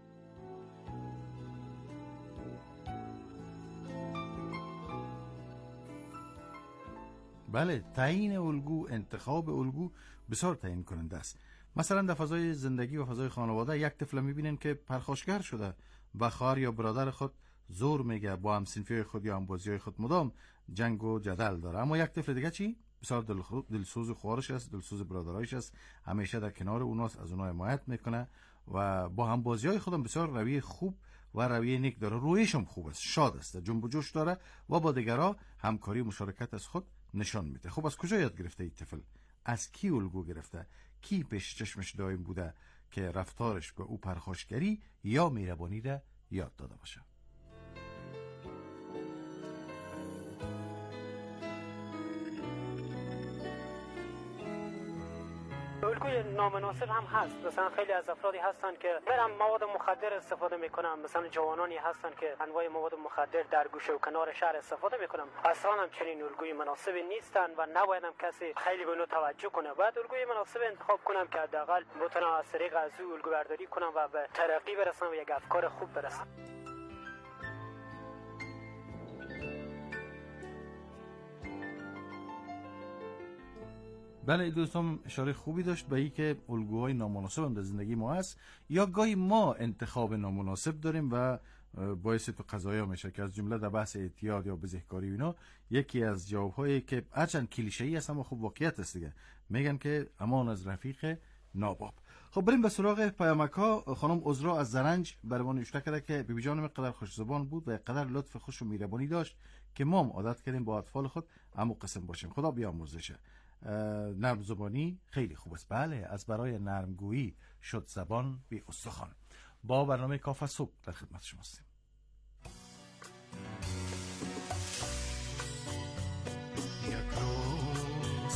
بله، تعیین الگو، انتخاب الگو بسیار تعیین کننده است. مثلا در فضای زندگی و فضای خانواده یک طفل میبینین که پرخاشگر شده، با خواهر یا برادر خود زور میگه، با همسنفی خود یا همبازیای خود مدام جنگ و جدل داره. اما یک طفل دیگه چی؟ بسیار دلسوز خواهرش است، دلسوز برادرایش است، همیشه در کنار اوناست، از اونها حمایت میکنه و با همبازیای خودم بسیار رویه خوب و رویه نیک داره. رویش هم خوب است، شاد است، جنب و جوش داره و با دیگرها همکاری و مشارکت از خود نشان میده. خب از کجا یاد گرفته این طفل؟ از کی الگو گرفته؟ کی پیش چشمش دائم بوده که رفتارش به او پرخاشگری یا مهربانی را یاد داده باشه؟ الگوی نامناسب هم هست. مثلا خیلی از افرادی هستن که برن مواد مخدر استفاده میکنن، مثلا جوانانی هستن که انواع مواد مخدر در گوشه و کنار شهر استفاده میکنن. اصلا هم چنین الگوی مناسبی نیستن و نباید هم کسی خیلی به اونها توجه کنه. باید الگوی مناسب انتخاب کنم که حداقل بتونن از طریق از او الگو برداری کنن و به ترقی برسن و یک افکار خوب برسن. بله دوستان، اشاره خوبی داشت به اینکه الگوهای نامناسب هم در زندگی ما هست، یا گاهی ما انتخاب نامناسب داریم و باعث تو قضایا میشه که از جمله در بحث اعتیاد یا بزهکاری و اینا یکی از جوابهایی که هرچند کلیشه‌ای است اما خب واقعیت است دیگه، میگن که امان از رفیق ناباب. خب بریم به سراغ پیامک‌ها. خانم عذرا از زرنج برامون نوشته کرده که بیبی جانم قدر خوش زبان بود و قدر لطف خوش و مهربانی داشت که ما هم عادت کردیم با اطفال خود همو قسم باشیم. خدا بیامرزشه. نرم زبانی خیلی خوب است. بله، از برای نرمگویی شد زبان بی استخوان. با برنامه کافه صبح در خدمت شما هستیم. یک روز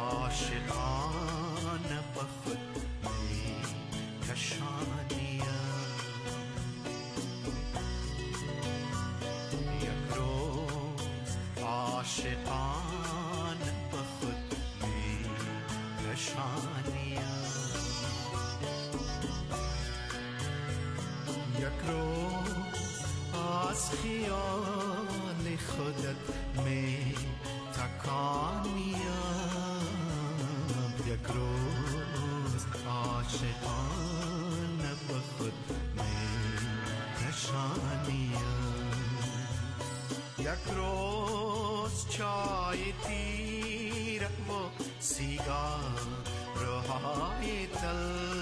عاشقانه به خود می کشانیم، یک روز عاشقانه به خود می کشانیم، یک روز از خیال خودت می تکانیم، یک روز عاشقانه به خود می کشانیم، یک روز چای تیر و سیگار های دل،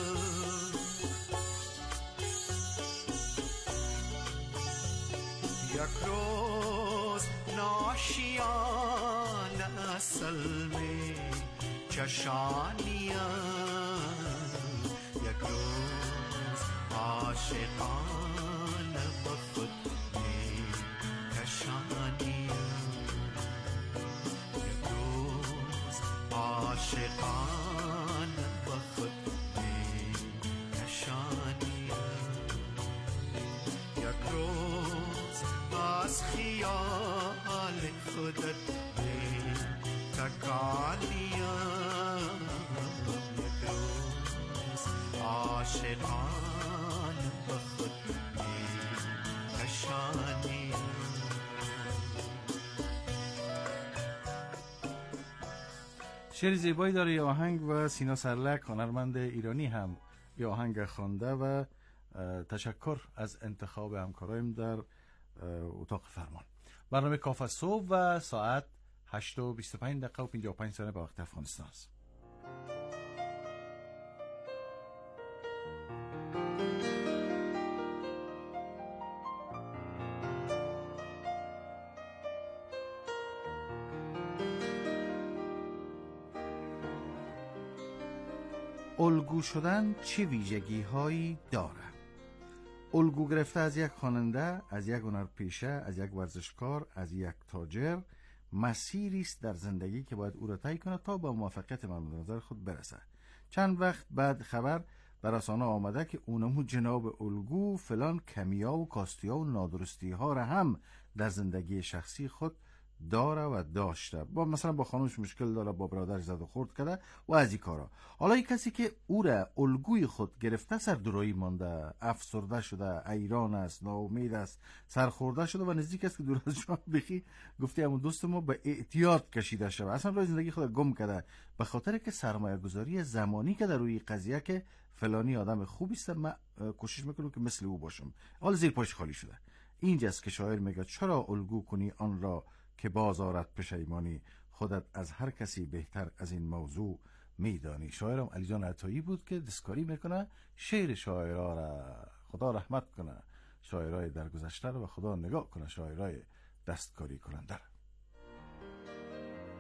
یک روز ناشیان اصل می چشانیم، یک روز عاشقانه به خود می کشانیم، یک روز عاشقانه به خود می کشانیم، یک روز از خیال خودت می تکانیم، یک روز عاشقان به خود می کشانیم. شعر زیبایی داره یه آهنگ و سینا سرلک هنرمند ایرانی هم یه آهنگ خوانده و تشکر از انتخاب همکارایم در اتاق فرمان. برنامه کافه صبح و ساعت 8:25 و 55 ثانیه به وقت افغانستان است. الگو شدن چه ویژگی هایی داره؟ الگو گرفته از یک خواننده، از یک هنرپیشه، از یک ورزشکار، از یک تاجر، مسیری است در زندگی که باید او را طی کنه تا به موفقیت مورد نظر خود برسه. چند وقت بعد خبر در رسانه آمده که اونمو جناب الگو فلان کمیا و کاستیا و نادرستی ها را هم در زندگی شخصی خود داره و داشته. با مثلا با خانومش مشکل داره، با برادرش زد و خورد کرده و از این کارا. حالا این کسی که او را الگوی خود گرفته سردرایی مانده، افسرده شده، ایران است، ناامید است، سرخورده شده و نزدیک است که دور از جان بخی گفته همون دوست ما به اعتیاد کشیده شده، اصلا راه زندگی خود گم کرده به خاطر که سرمایه گذاری زمانی که در روی قضیه که فلانی آدم خوبی است، من کوشش میکنم که مثل او باشم، حالا زیر پاش خالی شده. اینجاست که شاعر میگه چرا الگو کنی آن را که بازارت پشیمانی، خودت از هر کسی بهتر از این موضوع میدانی. شاعرم علی جان عطایی بود که دستکاری میکنه شعر شاعرها را. خدا رحمت کنه شاعرای درگذشته و خدا نگاه کنه شاعرای دستکاری کننده.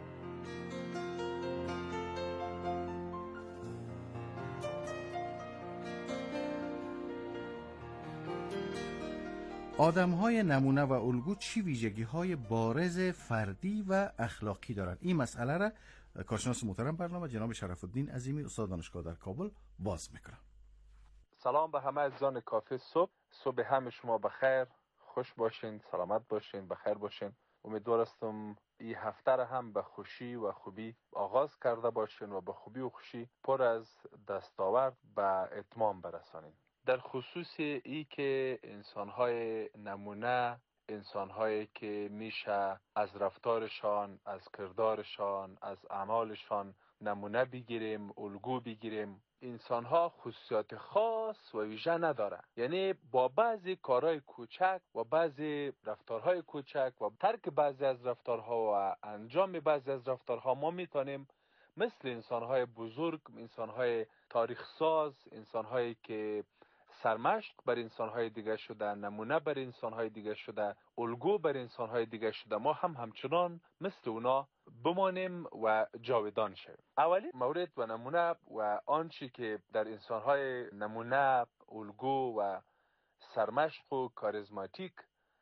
آدم‌های نمونه و الگو چی ویژگی‌های بارز فردی و اخلاقی دارند؟ این مسئله را کارشناس محترم برنامه جناب شرف الدین عظیمی استاد دانشگاه در کابل باز میکنم. سلام به همه عزیزان کافی صبح همه شما بخیر، خوش باشین، سلامت باشین، بخیر باشین. امیدوار هستم این هفته را هم به خوشی و خوبی آغاز کرده باشین و به خوبی و خوشی پر از دستاورد به اتمام برسانین. در خصوص ای که انسان‌های نمونه، انسان‌هایی که میشه از رفتارشان، از کردارشان، از اعمالشان نمونه بگیریم، الگو بگیریم، انسان‌ها خصوصیات خاص و ویژه نداره. یعنی با بعضی کارهای کوچک و بعضی رفتارهای کوچک و ترک بعضی از رفتارها و انجام بعضی از رفتارها ما میتونیم مثل انسان‌های بزرگ، انسان‌های تاریخ ساز، انسان‌هایی که سرمشق بر انسان‌های دیگه شده، نمونه بر انسان‌های دیگه شده، الگو بر انسان‌های دیگه شده، ما هم همچنان مثل اونا بمانیم و جاودان شویم. اولی مورد و نمونه و آنچه که در انسان‌های نمونه، الگو و سرمشق و کاریزماتیک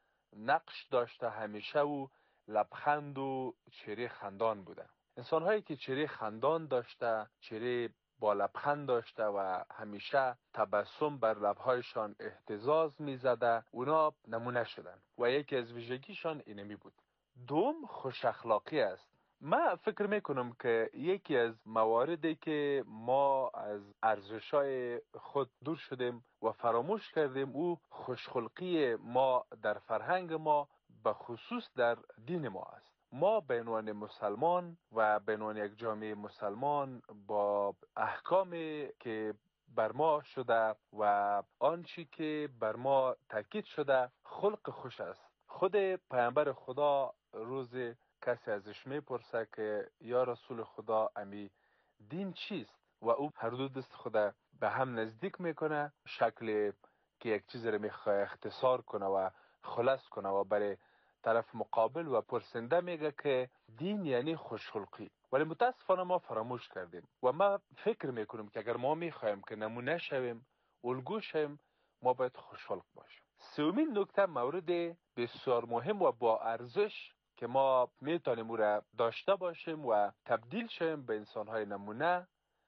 نقش داشته همیشه و لبخند و چهره خندان بوده. انسان‌هایی که چهره خندان داشته، چهره با لبخند داشته و همیشه تبسم بر لب‌هایشان اهتزاز می‌زده، اونا نمونه شدن و یکی از ویژگیشان اینمی بود. دوم خوش اخلاقی است. من فکر میکنم که یکی از مواردی که ما از ارزش‌های خود دور شدیم و فراموش کردیم او خوشخلقی ما در فرهنگ ما، به خصوص در دین ما است. ما به عنوان مسلمان و به عنوان یک جامعه مسلمان با احکامی که بر ما شده و آنچه که بر ما تاکید شده خلق خوش است. خود پیامبر خدا روز کسی ازش میپرسه که یا رسول خدا امی دین چیست و او هر دو دست خدا به هم نزدیک میکنه، شکل که یک چیز رو میخواه اختصار کنه و خلاص کنه و برای طرف مقابل و پرسنده میگه که دین یعنی خوشخلقی. ولی متاسفانه ما فراموش کردیم و ما فکر میکنیم که اگر ما میخوایم که نمونه شویم، الگو شویم، ما باید خوشخلق باشیم. سومین نکته مورد بسیار مهم و با ارزش که ما میتونیم او را داشته باشیم و تبدیل شویم به انسانهای نمونه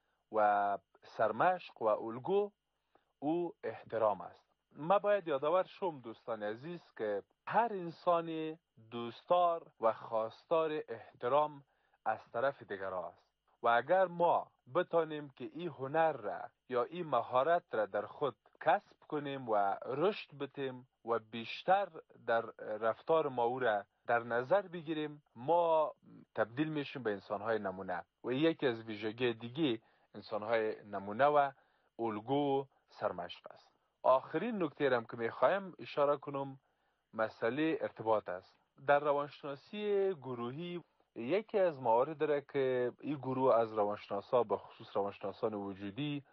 و سرمشق و الگو، او احترام است. ما باید یادآور شوم دوستان عزیز که هر انسانی دوستدار و خواستار احترام از طرف دیگران است و اگر ما بتانیم که این هنر را یا این مهارت را در خود کسب کنیم و رشد بدیم و بیشتر در رفتار ما او را در نظر بگیریم، ما تبدیل میشیم به انسانهای نمونه و یکی از ویژگی دیگه انسانهای نمونه و الگو سرمشق است. آخرین نکته را که میخوایم اشاره کنم مسئله ارتباط است. در روانشناسی گروهی یکی از موارد را که این گروه از روانشناسا به خصوص روانشناسان وجودی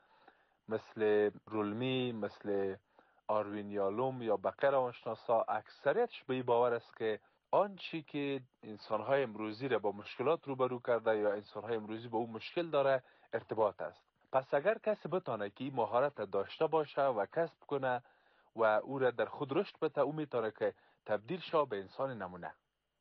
مثل رولمی، مثل آروین یالوم یا بقیه روانشناسا اکثریتش به این باور است که آنچه که انسان‌های امروزی را با مشکلات روبرو کرده یا انسان‌های امروزی با اون مشکل داره ارتباط است. پس اگر کسی بتونه که این مهارت داشته باشه و کسب کنه و او را در خود رشد بده، او میتونه که تبدیل شه به انسان نمونه.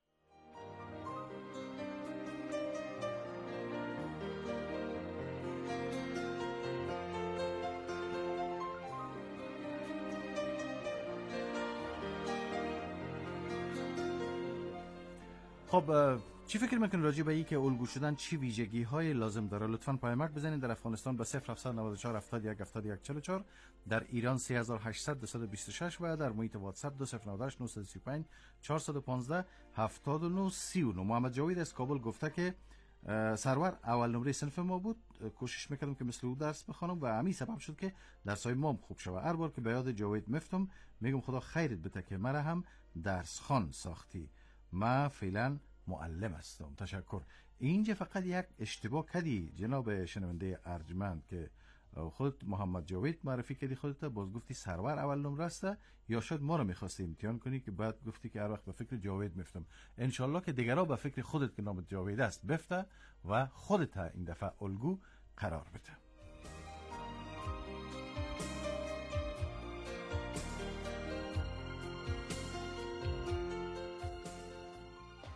خب چی فکر میکنید راجع به این که الگو شدن چی ویژگی های لازم داره؟ لطفاً پیامک بزنید در افغانستان به 0794 71 71 44، در ایران 3800 226 و در محیط واتساپ 2098 935 415 79 39. محمد جاوید از کابل گفته که سرور اول نمره صنف ما بود، کوشش میکردم که مثل او درس بخوانم و همین سبب شد که درسای ما خوب شود. هر بار که به یاد جاوید میفتم میگم خدا خیرت بده که مرا هم درس خوان ساختی، من فعلا معلم هستم. تشکر. اینجا فقط یک اشتباه کردی جناب شنونده ارجمند که خودت محمد جاوید معرفی کردی خودت، باز گفتی سرور اول نمره است، یا شاید ما رو میخواستی امتحان کنی که بعد گفتی که هر وقت به فکر جاوید میفتم. انشالله که دیگرها به فکر خودت که نام جاوید است بفته و خودت این دفعه الگو قرار بده.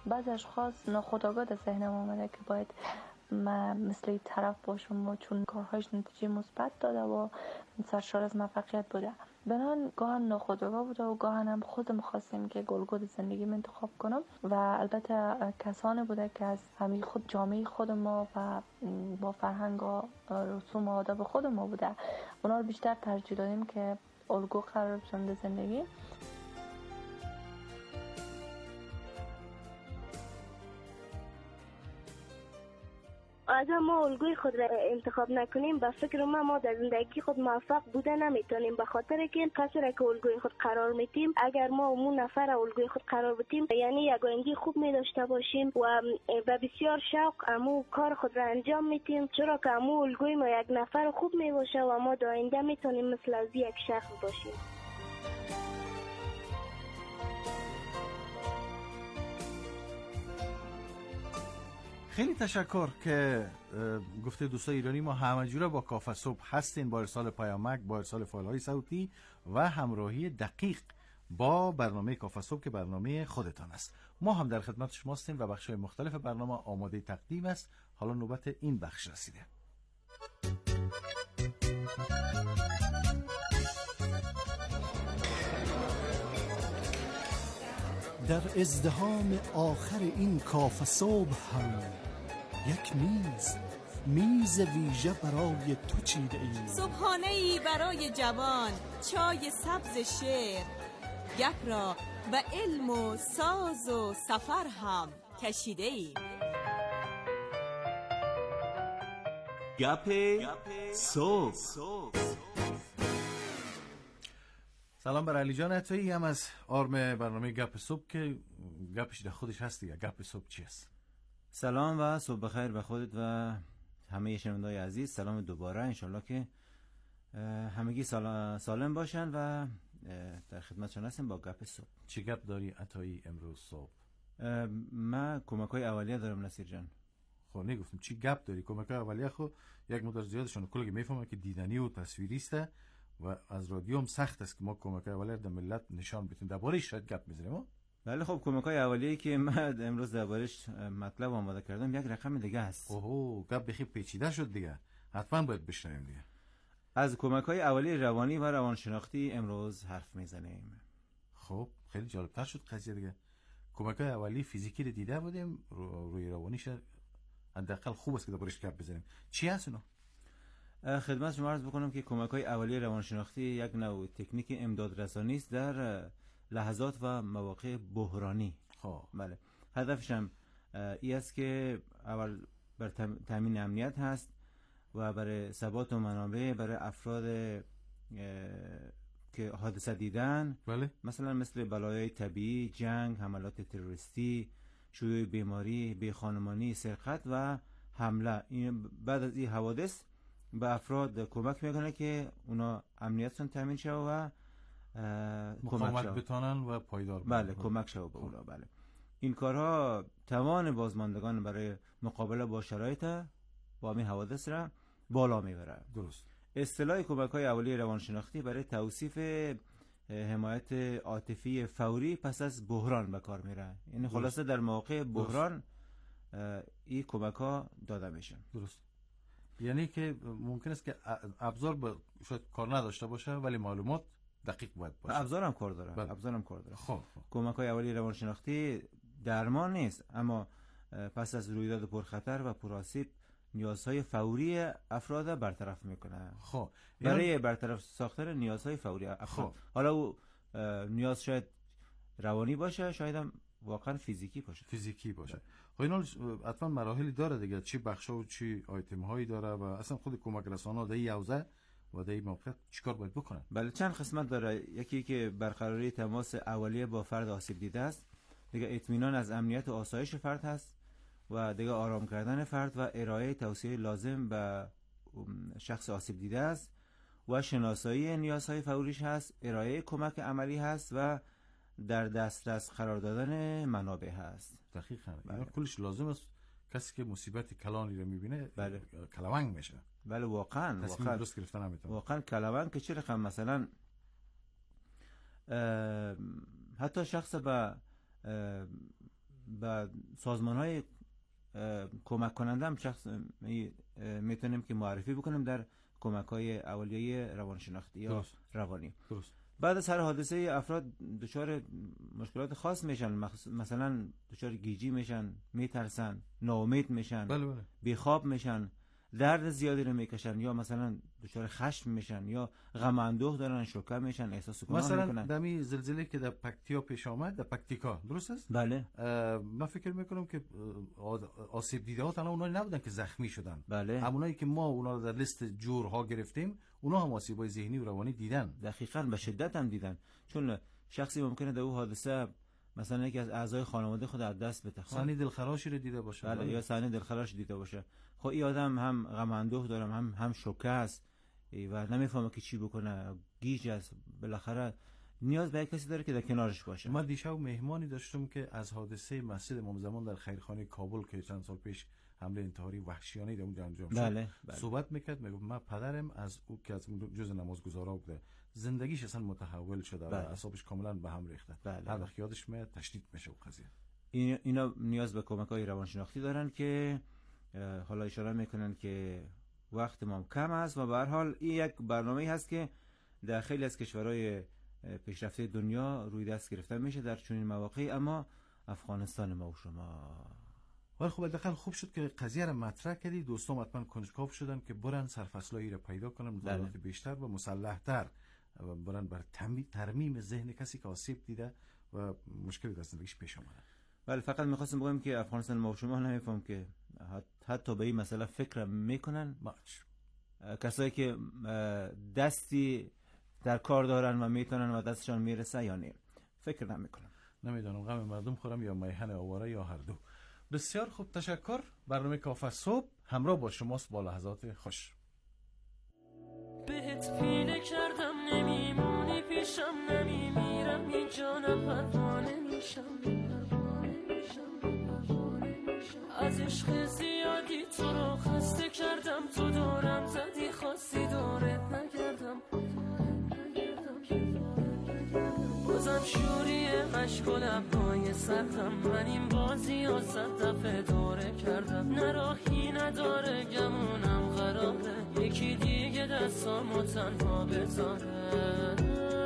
بعض اشخاص ناخودآگاه در ذهنم آمده که باید من مثل این طرف باشم و چون کارهایش نتیجه مثبت داده و سرشار از موفقیت بوده. بنان گاهن ناخودآگاه بوده و گاهن هم خودم خواستم که الگوی زندگیم انتخاب کنم و البته کسانی بوده که از همین خود جامعه خود ما و با فرهنگ و رسوم و آداب خود ما بوده. اونا رو بیشتر ترجیح دادیم که الگو قرار بشن در زندگی. اگر ما الگوی خود را انتخاب نکنیم به فکر ما در زندگی خود موفق بوده نمیتونیم، به خاطر که کسی را که الگوی خود قرار میتیم اگر ما اون نفر الگوی خود قرار بدیم یعنی یک آینده خوب می داشته باشیم و بسیار شوق امو کار خود را انجام میتیم، چرا که امو الگوی ما یک نفر خوب می باشه و ما در آینده میتونیم مثل از یک شخص باشیم. خیلی تشکر که گفته دوستای ایرانی ما همه جوره با کافه صبح هستین با ارسال پیامک، با ارسال فایل‌های صوتی و همراهی دقیق با برنامه کافه صبح که برنامه خودتان است. ما هم در خدمت شما هستیم و بخش‌های مختلف برنامه آماده تقدیم است. حالا نوبت این بخش رسیده. در ازدحام آخر این کافه صبح هم یک میز ویژه برای تو چیده ایم. صبحانه‌ای برای جوان، چای سبز شعر، گپ را به علم و ساز و سفر هم کشیده ایم. گپ صبح. سلام بر علی جان عطایی هم از آرم برنامه گپ صبح که گپش در خودش هست دیگه. گپ صبح چی است؟ سلام و صبح بخیر به خودت و همه شنونده‌های عزیز. سلام دوباره، انشالله که همگی سالم باشن و در خدمتشان هستیم با گپ صبح. چه گپ داری عطایی امروز صبح؟ من کمک‌های اولیه دارم نصیر جان. خب نگفتم چی گپ داری؟ کمک‌های اولیه خب یک مقدار زیادشون کلی میفهمم که دیدنی و تصویری است و از رادیو هم سخت است که ما کمک‌های اولیه در ملت نشان بدیم. درباره‌اش شاید گپ بزنیم. بله خب کمک‌های اولیه‌ای که من امروز درباره‌اش مطلب آماده کردم یک رقم دیگه است. اوه گپ بخی پیچیده شد دیگه. حتما باید بشنویم دیگه. از کمک‌های اولیه روانی و روانشناختی امروز حرف میزنیم. خب خیلی جالب‌تر شد قضیه دیگه. کمک‌های اولیه فیزیکی رو دیده بودیم، روی روانیش حداقل خوب است که درباره‌اش گپ بزنیم. چی هست اونا؟ خدمت شما عرض بکنم که کمک‌های اولیه روانشناختی یک نوع تکنیک امداد رسانی است در لحظات و مواقع بحرانی. خب بله، هدفش هم این است که اول بر تامین امنیت هست و برای ثبات و منابع برای افراد که حادثه دیدن. بله. مثلا مثل بلایای طبیعی، جنگ، حملات تروریستی، شیوع بیماری، بیخانمانی، سرقت و حمله. این بعد از این حوادث به افراد کمک میکنه که اونا امنیتشون تامین شه و مقاومت بتونن و پایدار باشن. بله کمک شه به اونا. بله این کارها توان بازماندگان برای مقابله با شرایط با همین حوادث را بالا میبره. درست. اصطلاح کمک‌های اولیه روانشناختی برای توصیف حمایت عاطفی فوری پس از بحران به کار میره. یعنی خلاصه در موقع بحران این کمک‌ها داده میشن. درست. یعنی که ممکن است که ابزار شاید کار نداشته باشه ولی معلومات دقیق باید باشه. ابزار هم کار داره. بله. ابزار هم کار داره. خب. کمک‌های اولیه روانشناختی درمان نیست، اما پس از رویداد پرخطر و پرآسیب نیازهای فوری افراد برطرف میکنه. خب برای برطرف ساختن نیازهای فوری افراد. خب. حالا او نیاز شاید روانی باشه، شاید هم واقعا فیزیکی باشه. خب اینا حتما مراحلی داره دیگه، چی بخشا و چی آیتم هایی داره و اصلا خود کمک رسانا در این حوزه و در این موقع چیکار باید بکنن؟ بله چند قسمت داره. یکی که برقراری تماس اولیه با فرد آسیب دیده است، دیگه اطمینان از امنیت و آسایش فرد هست و دیگه آرام کردن فرد و ارائه توصیه لازم به شخص آسیب دیده است و شناسایی نیازهای فوریش هست، ارائه کمک عملی هست و در دسترس قرار دادن منابع هست. دقیقاً. اینا کلش لازم است. کسی که مصیبت کلانی رو میبینه بله کلونگ میشه. بله واقعا درست گرفتن نمیتونه. واقعا کلونگ که چه رقم مثلا حتی شخص به و سازمان‌های کمک کننده هم شخص میتونیم که معرفی بکنیم در کمک‌های اولیه روانشناختی یا روانی. درست. بعد از هر حادثه افراد دچار مشکلات خاص میشن، مثلا دچار گیجی میشن، میترسن، ناامید میشن، بله. بیخواب میشن، درد زیادی رو میکشن، یا مثلا دچار خشم میشن، یا غم اندوه دارن، شوکه میشن، احساس گناه میکنن. مثلا دمی زلزله که در پکتیا پیش آمد، در پکتیکا، درست است؟ بله. من فکر میکنم که آسیب دیده ها تنها اونایی نبودن که زخمی شدن. بله. همونایی که ما اونا رو در لیست جورها گرفتیم، اونا هم آسیبای ذهنی و روانی دیدن. دقیقاً به شدت هم دیدن، چون شخصی ممکنه در اون حادثه مثلا یکی از اعضای خانواده خود از دست بده، صحنه دلخراشی رو دیده باشه. بله. یا صحنه دلخراش دیده باشه. خب این آدم هم غم اندوه داره، هم شوکه است و نمیفهمه که چی بکنه، گیج است، بالاخره نیاز به یک کسی داره که در کنارش باشه. من دیشب مهمانی داشتم که از حادثه مسجد امام زمان در خیرخانه کابل که چند سال پیش حمله انتحاری وحشیانه در اونجا انجام شد بله. صحبت میکرد. میگفت من پدرم از او که از جز نمازگزارا بوده، زندگیش اصلا متحول شده و اعصابش کاملا به هم ریخته. هر وقت یادش میاد تشدید میشه اون قضیه. اینا نیاز به کمک‌های روانشناختی دارن که حالا اشاره میکنن که وقت ما کم است و به هر حال این یک برنامه‌ای هست که در خیلی از کشورهای پیشرفته دنیا روی دست گرفته میشه در چنین مواقعی، اما افغانستان ما و شما. ولی خب دقیقاً خوب شد که قضیه را مطرح کردی. دوستان حتما کنجکاو شدن که برن سرفصلایی را پیدا کنن، مطالعات بیشتر و مسلح‌تر برن بر ترمیم ذهن کسی که آسیب دیده و مشکلی در زندگیش پیش اومده. ولی فقط می‌خواستم بگم که افغانستان ما و شما نمی‌فهم که حتی به این مسئله فکر میکنن. کسایی که دستی در کار دارن و میتونن و دستشان میرسه یا نه، فکر نمیکنم. نمیدونم غم مردم خورم یا میهن آواره یا هر دو. بسیار خوب، تشکر. برنامه کافه صبح همراه با شماست با لحظات خوش. بهت پیله کردم نمیمونی پیشم، نمیمیرم اینجا نه پروانه میشم. از عشق زیادی تو رو خسته کردم، تو دورم زدی خواستی دورت نگردم. بازم شوری عشق و لبهای سردم، من این بازی ها 100 دفعه دوره کردم. نه راهی نداره گمونم قراره یکی دیگه دستامو تنها بذاره.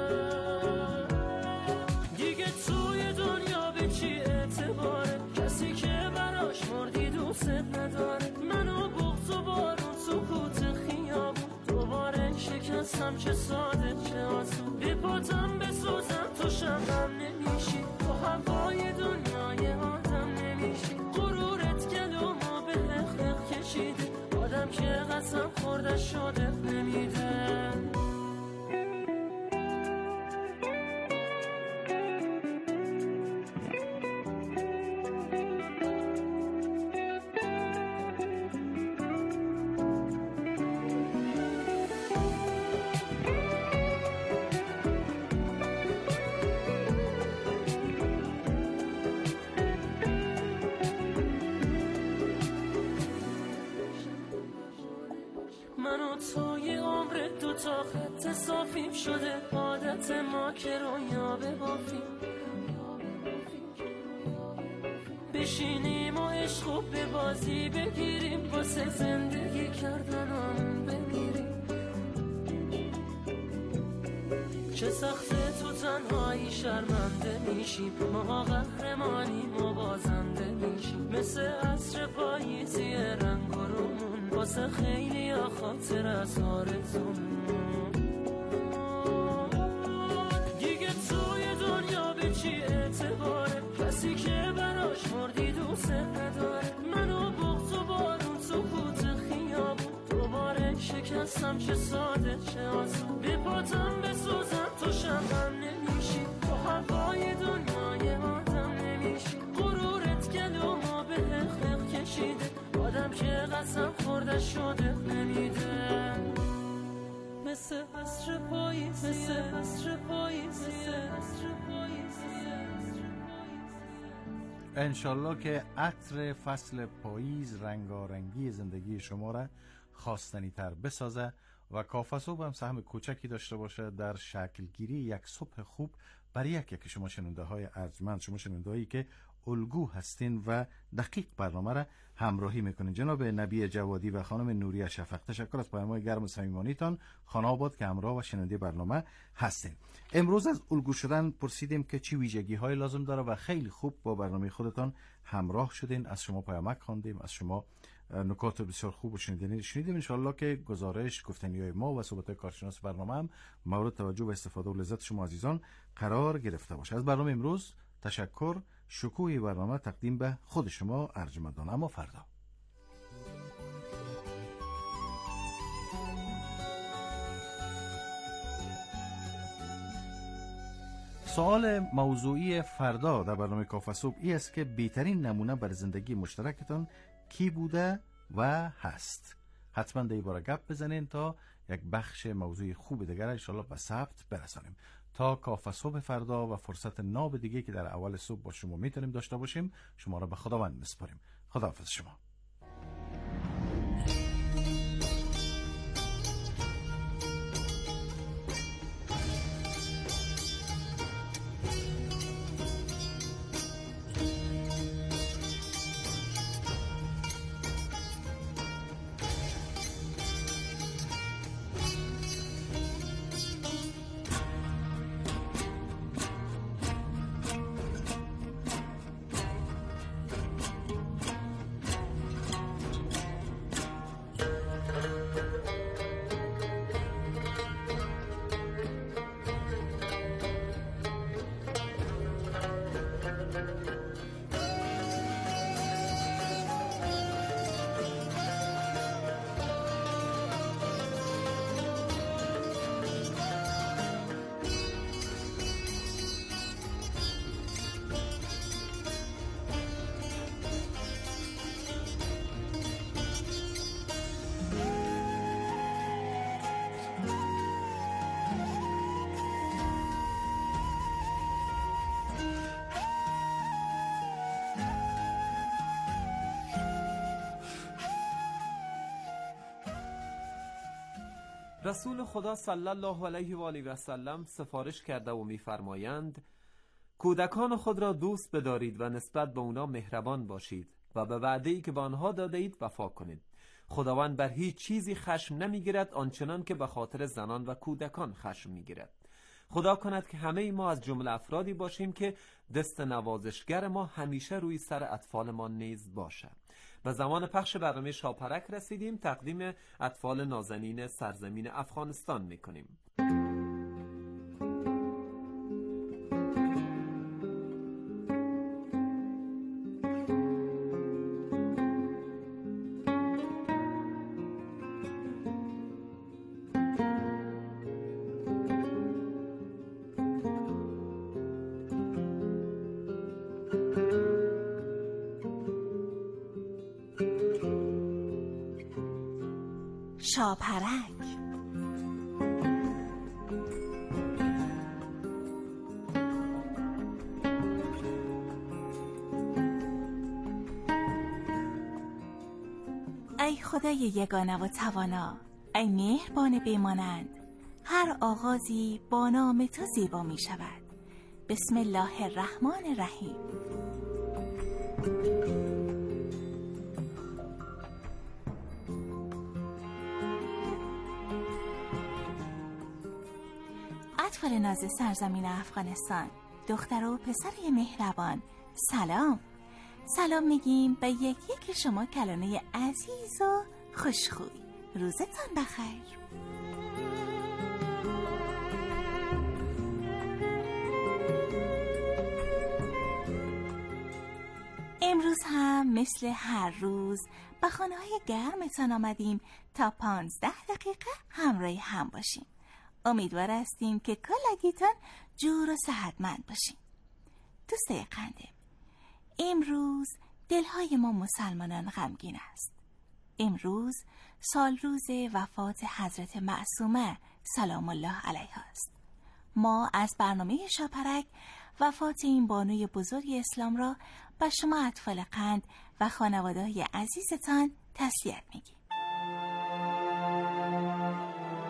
دیگه توی دنیا به چی اعتباره، کسی که براش مردی دوست نداره. منو بغض و بارون سکوت خیابون دوباره شکستم، چه ساده چه آسون. به پاتم بسوزم تو شمعم نمیشی، تو هوای دنیای آدم نمیشی. غرورت گلومو به حق کشیده، آدم که قسم خورده شده نمیده. صافیم شده عادت ما که رویا ببافیم، بشینیم و عشقو به بازی بگیریم، واسه زندگی کردنمون بمیریم. چه سخته تو تنهایی شرمنده میشیم، ما قهرمانیم و بازنده میشیم. مثل عصر پاییزی رنگ و رومون، واسه خیلی ها خاطر از آرزومون. چی اعتباره کسی که براش مردی دوست نداره. منو بغض و بارون سکوت خیابون دوباره شکستم، چه ساده چه آسون. به پاتم بسوزم تو شمعم نمیشی، تو هوای دنیای آدم نمیشی. غرورت گلومو به حق کشیده، آدم که قسم خورده شده نمیده. مثل عصر پاییزیه، مثل عصر پاییزیه. انشالله که عطر فصل پاییز رنگارنگی زندگی شما را خواستنی تر بسازه. و کافه صبح هم سهم کوچکی داشته باشه در شکلگیری یک صبح خوب برای یک شما شنونده های ارجمند، شما شنونده هایی که الگو هستین و دقیق برنامه را همراهی میکنین. جناب نبی جوادی و خانم نوریه شفق، تشکر از پیام‌های گرم و صمیمانیتان. خانه آباد که همراه و شنونده برنامه هستین. امروز از الگو شدن پرسیدیم که چی ویژگی های لازم داره و خیلی خوب با برنامه خودتان همراه شدین. از شما پیامک خواندیم، از شما نکات بسیار خوب و شنیدیم. ان شاء الله که گزارش گفتنی‌های ما و صحبت‌های کارشناس برنامه هم مورد توجه و استفاده و لذت شما عزیزان قرار گرفته باشه. از برنامه امروز تشکر. شکوه برنامه تقدیم به خود شما ارجمندان. اما فردا سوال موضوعی فردا در برنامه کافه صبح ای است که بهترین نمونه بر زندگی مشترکتان کی بوده و هست؟ حتما در این باره گپ بزنین تا یک بخش موضوعی خوب دیگر ان شاء الله به ثبت برسانیم. تا کافه صبح فردا و فرصت ناب دیگه که در اول صبح با شما میتونیم داشته باشیم، شما را به خداوند میسپاریم. خداحافظ شما. رسول خدا صلی الله علیه و آله و سلم سفارش کرده و می‌فرمایند کودکان خود را دوست بدارید و نسبت به اونا مهربان باشید و به وعده‌ای که به آنها داده اید وفا کنید. خداوند بر هیچ چیزی خشم نمی‌گیرد آنچنان که به خاطر زنان و کودکان خشم می‌گیرد. خدا کند که همه ما از جمله افرادی باشیم که دست نوازشگر ما همیشه روی سر اطفال ما نیز باشد. و زمان پخش برنامه شاپرک رسیدیم. تقدیم اطفال نازنین سرزمین افغانستان میکنیم. شاپرک. ای خدای یگانه و توانا، ای مهربان بیمانند، هر آغازی با نام تو زیبا می شود. بسم الله الرحمن الرحیم. اطفال ناز سرزمین افغانستان، دختر و پسر مهربان، سلام. سلام میگیم به یکی شما کلانه عزیز و خوشخوی. روزتان بخیر. امروز هم مثل هر روز به خانه‌های گرمتان آمدیم تا 15 دقیقه همراه هم باشیم. امیدوار هستیم که کلگیتان جور و صحتمند باشیم. دوستای قنده، امروز دلهای ما مسلمانان غمگین است. امروز سال روز وفات حضرت معصومه سلام الله علیها است. ما از برنامه شاپرک وفات این بانوی بزرگ اسلام را به شما اطفال قند و خانواده‌های عزیزتان تسلیت میگیم.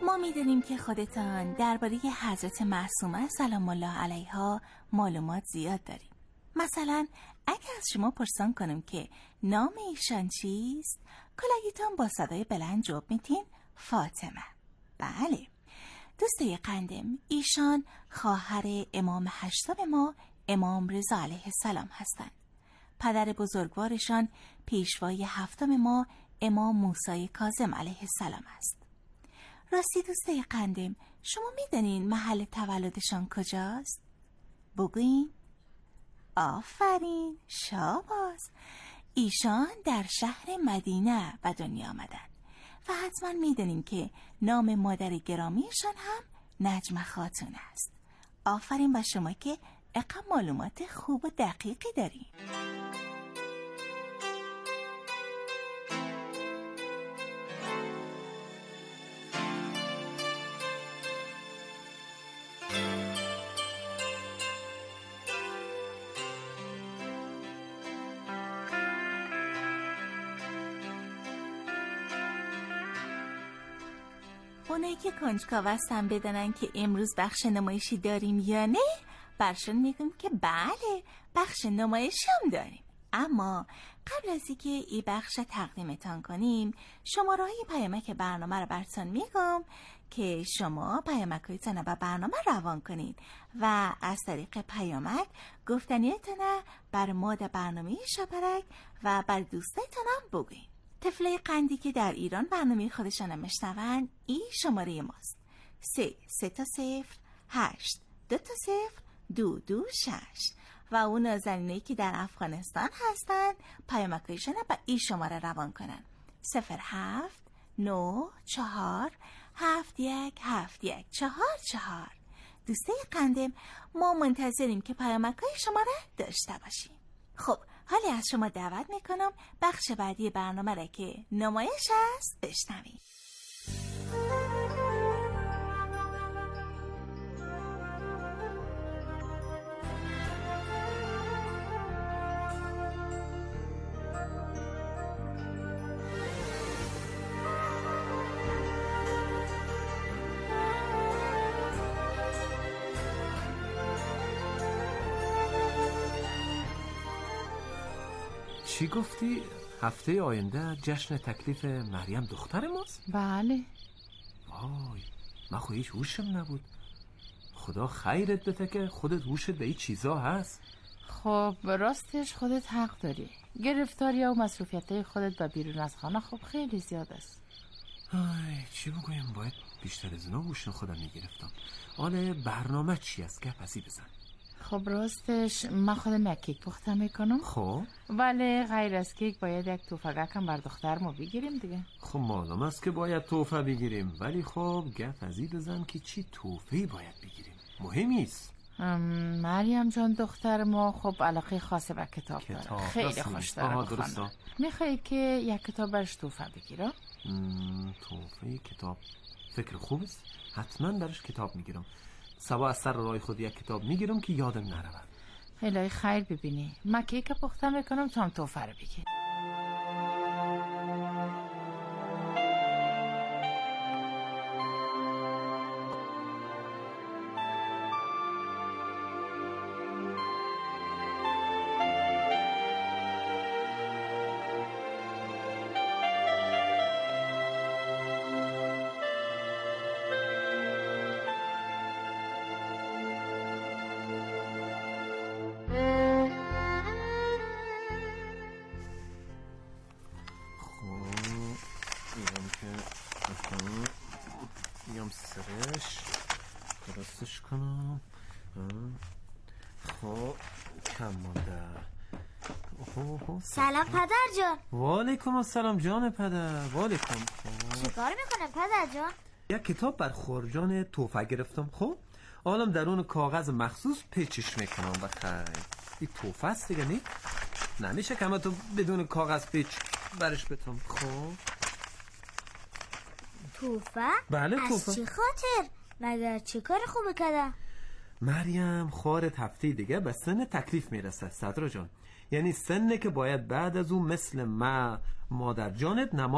ما می‌دونیم که خودتان درباره حضرت معصومه سلام الله علیها معلومات زیاد داریم. مثلا اگه از شما پرسان کنم که نام ایشان چیست، کلاگیتان با صدای بلند جواب میتین فاطمه. بله دوستای قندم، ایشان خواهر امام هشتم ما امام رضا علیه السلام هستند. پدر بزرگوارشان پیشوای هفتم ما امام موسی کاظم علیه السلام است. راستی دوستای قندم، شما میدونین محل تولدشان کجاست؟ بگوین. آفرین، شاباس. ایشان در شهر مدینه به دنیا آمدن و حتما میدونین که نام مادر گرامیشان هم نجمه خاتون است. آفرین به شما که اقا معلومات خوب و دقیقی دارین. اونایی که کنجکاو هستن بدونن که امروز بخش نمایشی داریم یا نه، برشون میگم که بله بخش نمایشی هم داریم. اما قبل از اینکه این بخش تقدیمتان کنیم، شماره‌های پیامک برنامه رو براتون میگم که شما پیامک‌هایتون رو به برنامه روان کنین و از طریق پیامک گفتنیتون بر ما در برنامه شبرک و بر دوستایتون هم بگوین. طفلای قندی که در ایران برنامه خودشان میشنون، این شماره ماست: 3-8-2-0-2-2-6. و اون نازنینایی که در افغانستان هستن پیامکایشان به این شماره روان کنن: 07-94-71-71-44. دوستای قندم، ما منتظریم که پیامکای شما را داشته باشیم. خب حالی از شما دعوت میکنم بخش بعدی برنامه را که نمایش است بشنوید. چی گفتی؟ هفته آینده جشن تکلیف مریم دختر ماست؟ بله. وای، من خود هیچ هوشم نبود. خدا خیرت بده که خودت هوشت به این چیزا هست. خب راستش خودت حق داری. گرفتاری و مصروفیت‌های خودت به بیرون از خانه خب خیلی زیاد است. چی بگویم، باید بیشتر از اینا هوش خودم میگرفتم. حالا برنامه چی است که پسی بزن؟ خب راستش من خودم یک کیک پخته میکنم. خب ولی غیر از کیک باید یک توفگک هم بر دخترمو بگیریم دیگه. خب معلوم است که باید توفه بگیریم، ولی خب گپ از این بزن که چی توفهی باید بگیریم. مهمیست. مریم جان دختر ما خب علاقه خاصه به کتاب داره، خیلی خوش داره بخونه. میخوایی که یک کتاب برش توفه بگیرم؟ توفه کتاب فکر خوب است. حتما برش کتاب میگیرم. سوا از سر راه خود یک کتاب میگیرم که یادم نرود. الهی خیر ببینی. من کیک پخته میکنم تا هم توفه رو بگیر. سرش درستش کنم. خب کم مونده. سلام پدر جان. وعلیکم السلام جان پدر. وعلیکم. چیکار میکنه پدر جان؟ یک کتاب بر خورجان توفه گرفتم. خب حالم در اون کاغذ مخصوص پیچش میکنم. بخیر این توفه است دیگه. نمیشه که همه تو بدون کاغذ پیچ برش بتم. خب توفه؟ بله توفه. از چه خاطر؟ مگر چه کار خوبی کرده؟ مریم خواهرت هفته دیگه به سن تکلیف میرسه صدرا جان. یعنی سنه که باید بعد از اون مثل مادر جانت نماز